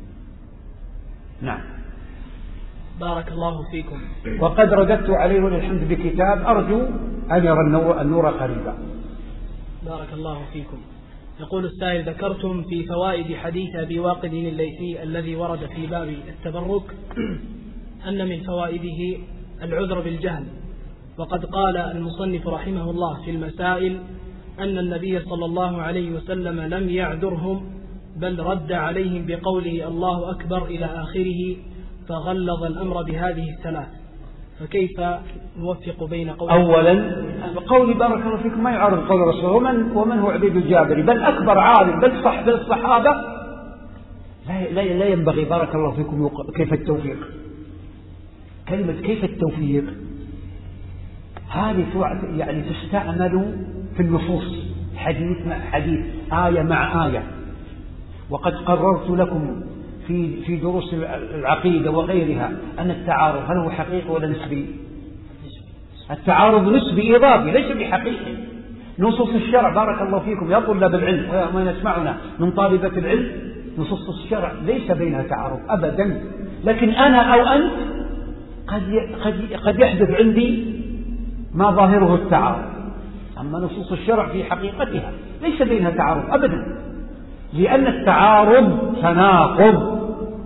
نعم. بارك الله فيكم. وقد رددت عليه والحمد بكتاب أرجو أن يرى النور قريبا. بارك الله فيكم. يقول السائل: ذكرتم في فوائد حديث أبي واقد الليثي الذي ورد في باب التبرك أن من فوائده العذر بالجهل، وقد قال المصنف رحمه الله في المسائل أن النبي صلى الله عليه وسلم لم يعذرهم بل رد عليهم بقوله الله أكبر إلى آخره، فغلظ الأمر بهذه الثلاث، فكيف نوفق بين قوله؟ أولا قولي بارك الله فيكم ما يعارض قول الرسول، ومن, ومن هو عبيد الجابري بل أكبر عالم بل صح بل الصحابة لا, لا, لا ينبغي بارك الله فيكم كيف التوفيق. كلمة كيف التوفيق هذه يعني تستعمل في النصوص، حديث مع حديث، آية مع آية. وقد قررت لكم في في دروس العقيدة وغيرها أن التعارض هل هو حقيقي ولا نسبي؟ التعارض نسبي إضافي ليس بحقيقي. نصوص الشرع بارك الله فيكم يا طلاب العلم ومن يسمعنا من طالبة العلم، نصوص الشرع ليس بينها تعارض أبدا، لكن أنا أو أنت قد قد قد يحدث عندي ما ظاهره التعارض، أما نصوص الشرع في حقيقتها ليس بينها تعارض أبدا، لأن التعارض تناقض،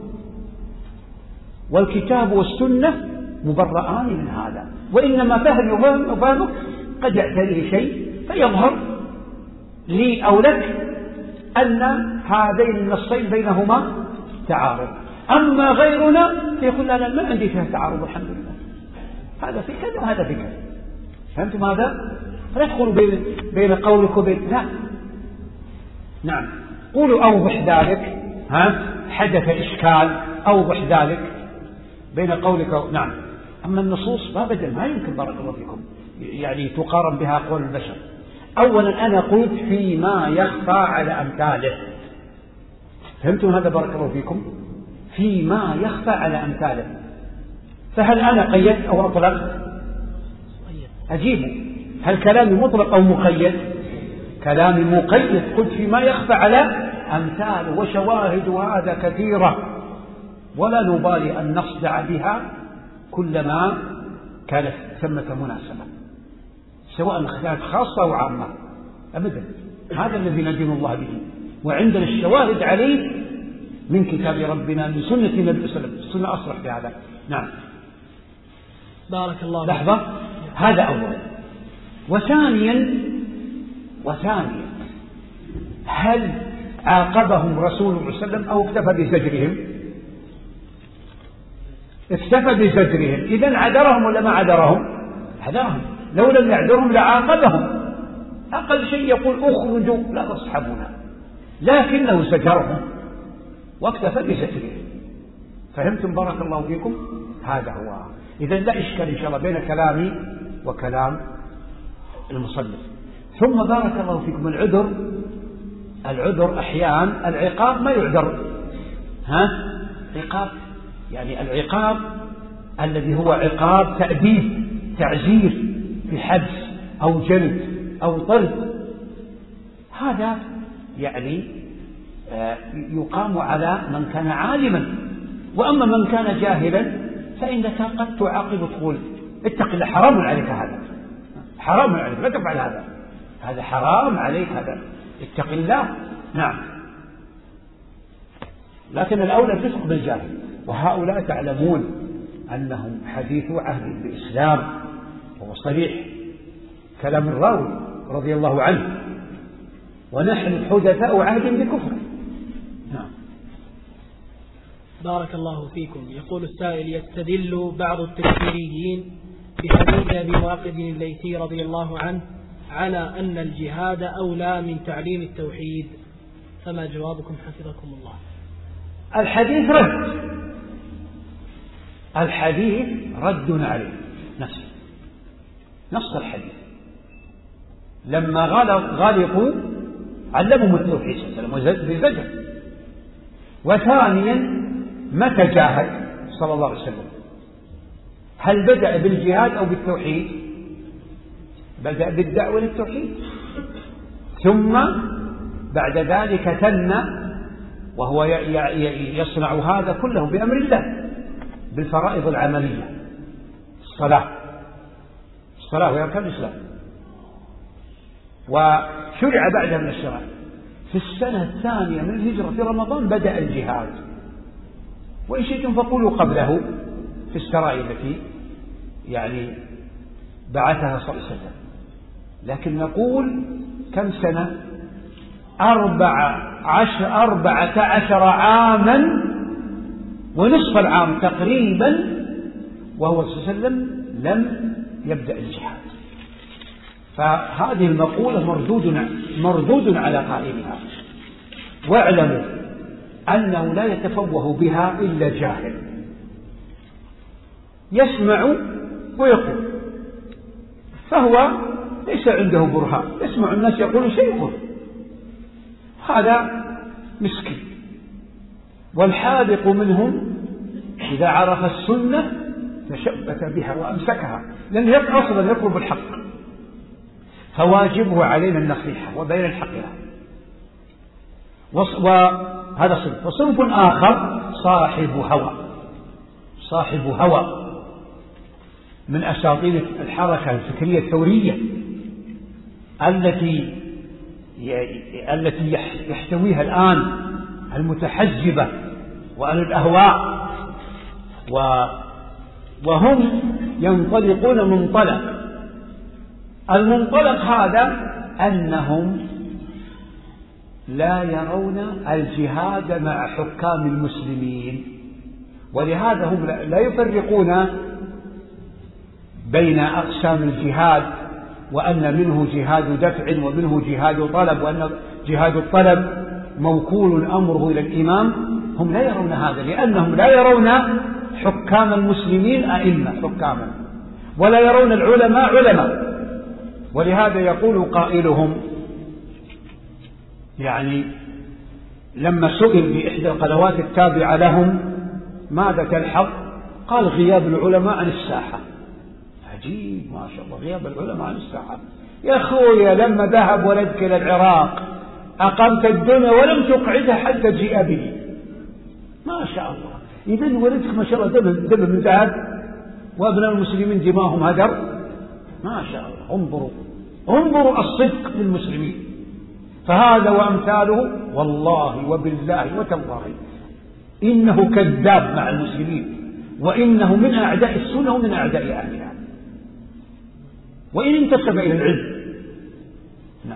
والكتاب والسنة مبرئان من هذا. وإنما فهم وفهمك قد يعتريه شيء فيظهر لي أو لك أن هذين النصين بينهما تعارض، أما غيرنا فيقول لا لا ما عندي فيها تعارض الحمد لله، هذا في كذا وهذا في كذا. فهمتم هذا؟ فلا تدخلوا بين, بين قولك وبين لا. نعم. قولوا أوضح ذلك، ها حدث إشكال أوضح ذلك بين قولك و... نعم. أما النصوص أبدا ما يمكن بارك الله فيكم يعني تقارن بها قول البشر. أولا أنا قلت فيما يخفى على أمثاله، فهمتم هذا بارك الله فيكم؟ فيما يخفى على أمثاله، فهل أنا قيدت أو أطلقت؟ أجيب، هل كلامي مطلق أو مقيد؟ كلامي مقيد، قلت فيما يخفى على أمثاله، وشواهد هذا كثيرة ولا نبالي أن نصدع بها كلما كانت ثمة مناسبة، سواء كانت خاصة أو عامة أبدا. هذا الذي ندين الله به، وعندنا الشواهد عليه من كتاب ربنا من سنة النبي صلى الله عليه وسلم، السنة أصرح بهذا. نعم. بارك الله. لحظة، هذا أولا. وثانيا وثانيا هل عاقبهم رسول الله صلى الله عليه وسلم أو اكتفى بزجرهم؟ اكتفى بزجرهم، إذن عذرهم ولا ما عذرهم؟ عذرهم، لو لم يعذرهم لعاقبهم. أقل شيء يقول اخرجوا لا تصحبونا، لكنه زجرهم واكتفى بزجرهم. فهمتم بارك الله فيكم؟ هذا هو. إذن لا إشكال إن شاء الله بين كلامي وكلام المصنف. ثم بارك الله فيكم العذر، العذر أحيانا العقاب ما يعذر، ها عقاب يعني العقاب الذي هو عقاب تأديب تعزير في حبس أو جلد أو طرد، هذا يعني يقام على من كان عالما. وأما من كان جاهلا فإنك قد تعاقب تقول اتق الله حرام عليك، هذا حرام عليك لا تفعل هذا، هذا حرام عليك، هذا اتق الله. نعم. لكن الأولى الفسق بالجاهل، وهؤلاء تعلمون أنهم حديث عهد بالإسلام، وهو صريح كلام الراوي رضي الله عنه، ونحن حدثاء عهد بكفر. نعم. بارك الله فيكم. يقول السائل: يستدل بعض التكفيريين بحديث أبي واقد الليثي رضي الله عنه على أن الجهاد أولى من تعليم التوحيد، فما جوابكم حفظكم الله؟ الحديث رد، الحديث رد عليه نفسه، نص الحديث لما غلقوا علمهم التوحيد صلى الله عليه وسلم بزجر. وثانيا متى جاهد صلى الله عليه وسلم؟ هل بدأ بالجهاد أو بالتوحيد؟ بدأ بالدعوة للتوحيد، ثم بعد ذلك تنى وهو يصنع هذا كله بأمر الله بالفرائض العملية. الصلاة الصلاة وهي أركان الإسلام، وشرع بعدها من الشرع. في السنة الثانية من الهجرة في رمضان بدأ الجهاد، وإن شئتم فقولوا قبله في السرايا التي يعني بعثها صلى الله عليه وسلم، لكن نقول كم سنة؟ أربع عشر أربعة عشر عاما ونصف العام تقريبا وهو صلى الله عليه وسلم لم يبدأ الجهاد. فهذه المقولة مردود مردود على قائلها، واعلموا أنه لا يتفوه بها إلا جاهل يسمع ويقول، فهو ليس عنده برهان، يسمع الناس يقولون شيء يقول هذا مسكين. والحاذق منهم إذا عرف السنة تشبث بها وأمسكها، لأنه يبقى أصلا يطلب الحق، فواجبه علينا النصيحة وبين الحق له. وهذا صنف. وصنف آخر صاحب هوى، صاحب هوى من أساطير الحركة الفكرية الثورية التي التي يحتويها الآن المتحزبة وأهل الأهواء، وهم ينطلقون منطلق المنطلق هذا أنهم لا يرون الجهاد مع حكام المسلمين، ولهذا هم لا يفرقون بين أقسام الجهاد، وأن منه جهاد دفع ومنه جهاد طلب، وأن جهاد الطلب موكول أمره إلى الإمام. هم لا يرون هذا، لأنهم لا يرون حكام المسلمين أئمة حكاما، ولا يرون العلماء علماء. ولهذا يقول قائلهم يعني لما سئل بإحدى القنوات التابعة لهم ماذا تلحظ؟ قال غياب العلماء عن الساحة. عجيب، ما شاء الله، غياب العلماء عن الساحة. يا أخويا لما ذهب ولدك إلى العراق أقمت الدنيا ولم تقعدها حتى جيء به، ما شاء الله. إذن ولدك ما شاء الله دم من ذهب، وابناء المسلمين دماهم هدر، ما شاء الله. انظروا انظروا الصدق للمسلمين. فهذا وأمثاله والله وبالله وتالله إنه كذاب مع المسلمين، وإنه من أعداء السنة ومن أعداء أهلها، وإن انتسب إلى العلم. نعم.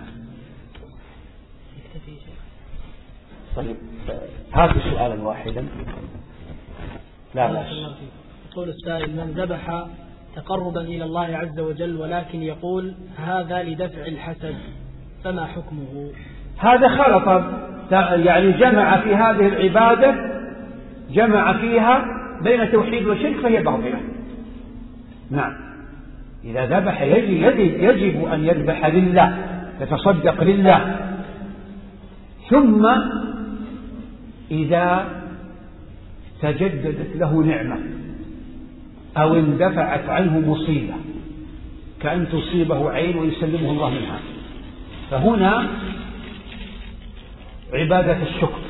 طيب هذا سؤالا واحدا. لا لا. يقول السائل: من ذبح تقربا إلى الله عز وجل ولكن يقول هذا لدفع الحسد فما حكمه؟ هذا خلط، يعني جمع في هذه العبادة جمع فيها بين توحيد وشرك، فهي باطلة. نعم. إذا ذبح يجب, يجب أن يذبح لله، يتصدق لله. ثم إذا تجددت له نعمة أو اندفعت عنه مصيبة، كأن تصيبه عين ويسلمه الله منها، فهنا عبادة الشكر.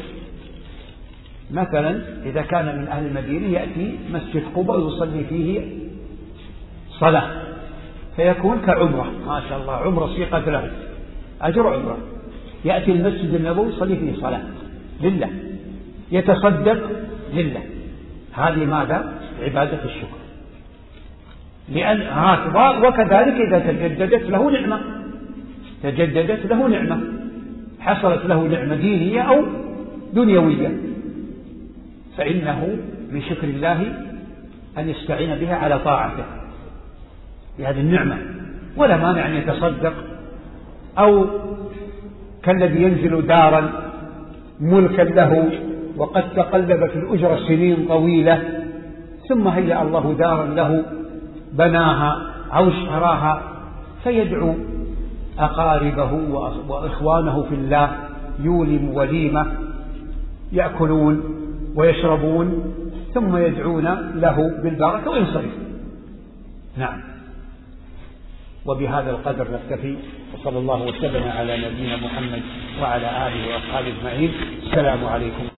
مثلا إذا كان من أهل المدينة يأتي مسجد قباء ويصلي فيه صلاة، فيكون كعمرة، ما شاء الله، عمرة سيقت له أجر عمرة. يأتي المسجد النبوي يصلي فيه صلاة لله، يتصدق لله. هذه ماذا؟ عبادة الشكر. لأن هكذا. وكذلك إذا تجددت له نعمة تجددت له نعمة حصلت له نعمة دينية أو دنيوية، فإنه من شكر الله أن يستعين بها على طاعته بهذه النعمة، ولا مانع أن يتصدق. أو كالذي ينزل دارا ملكا له وقد تقلب في الأجرة سنين طويلة، ثم هيأ الله دارا له بناها أو اشتراها، فيدعو أقاربه وإخوانه في الله، يولم وليمة يأكلون ويشربون، ثم يدعون له بالبركة وينصرف. نعم. وبهذا القدر نكتفي، وصلى الله وسلم على نبينا محمد وعلى آله وأصحابه أجمعين. السلام عليكم.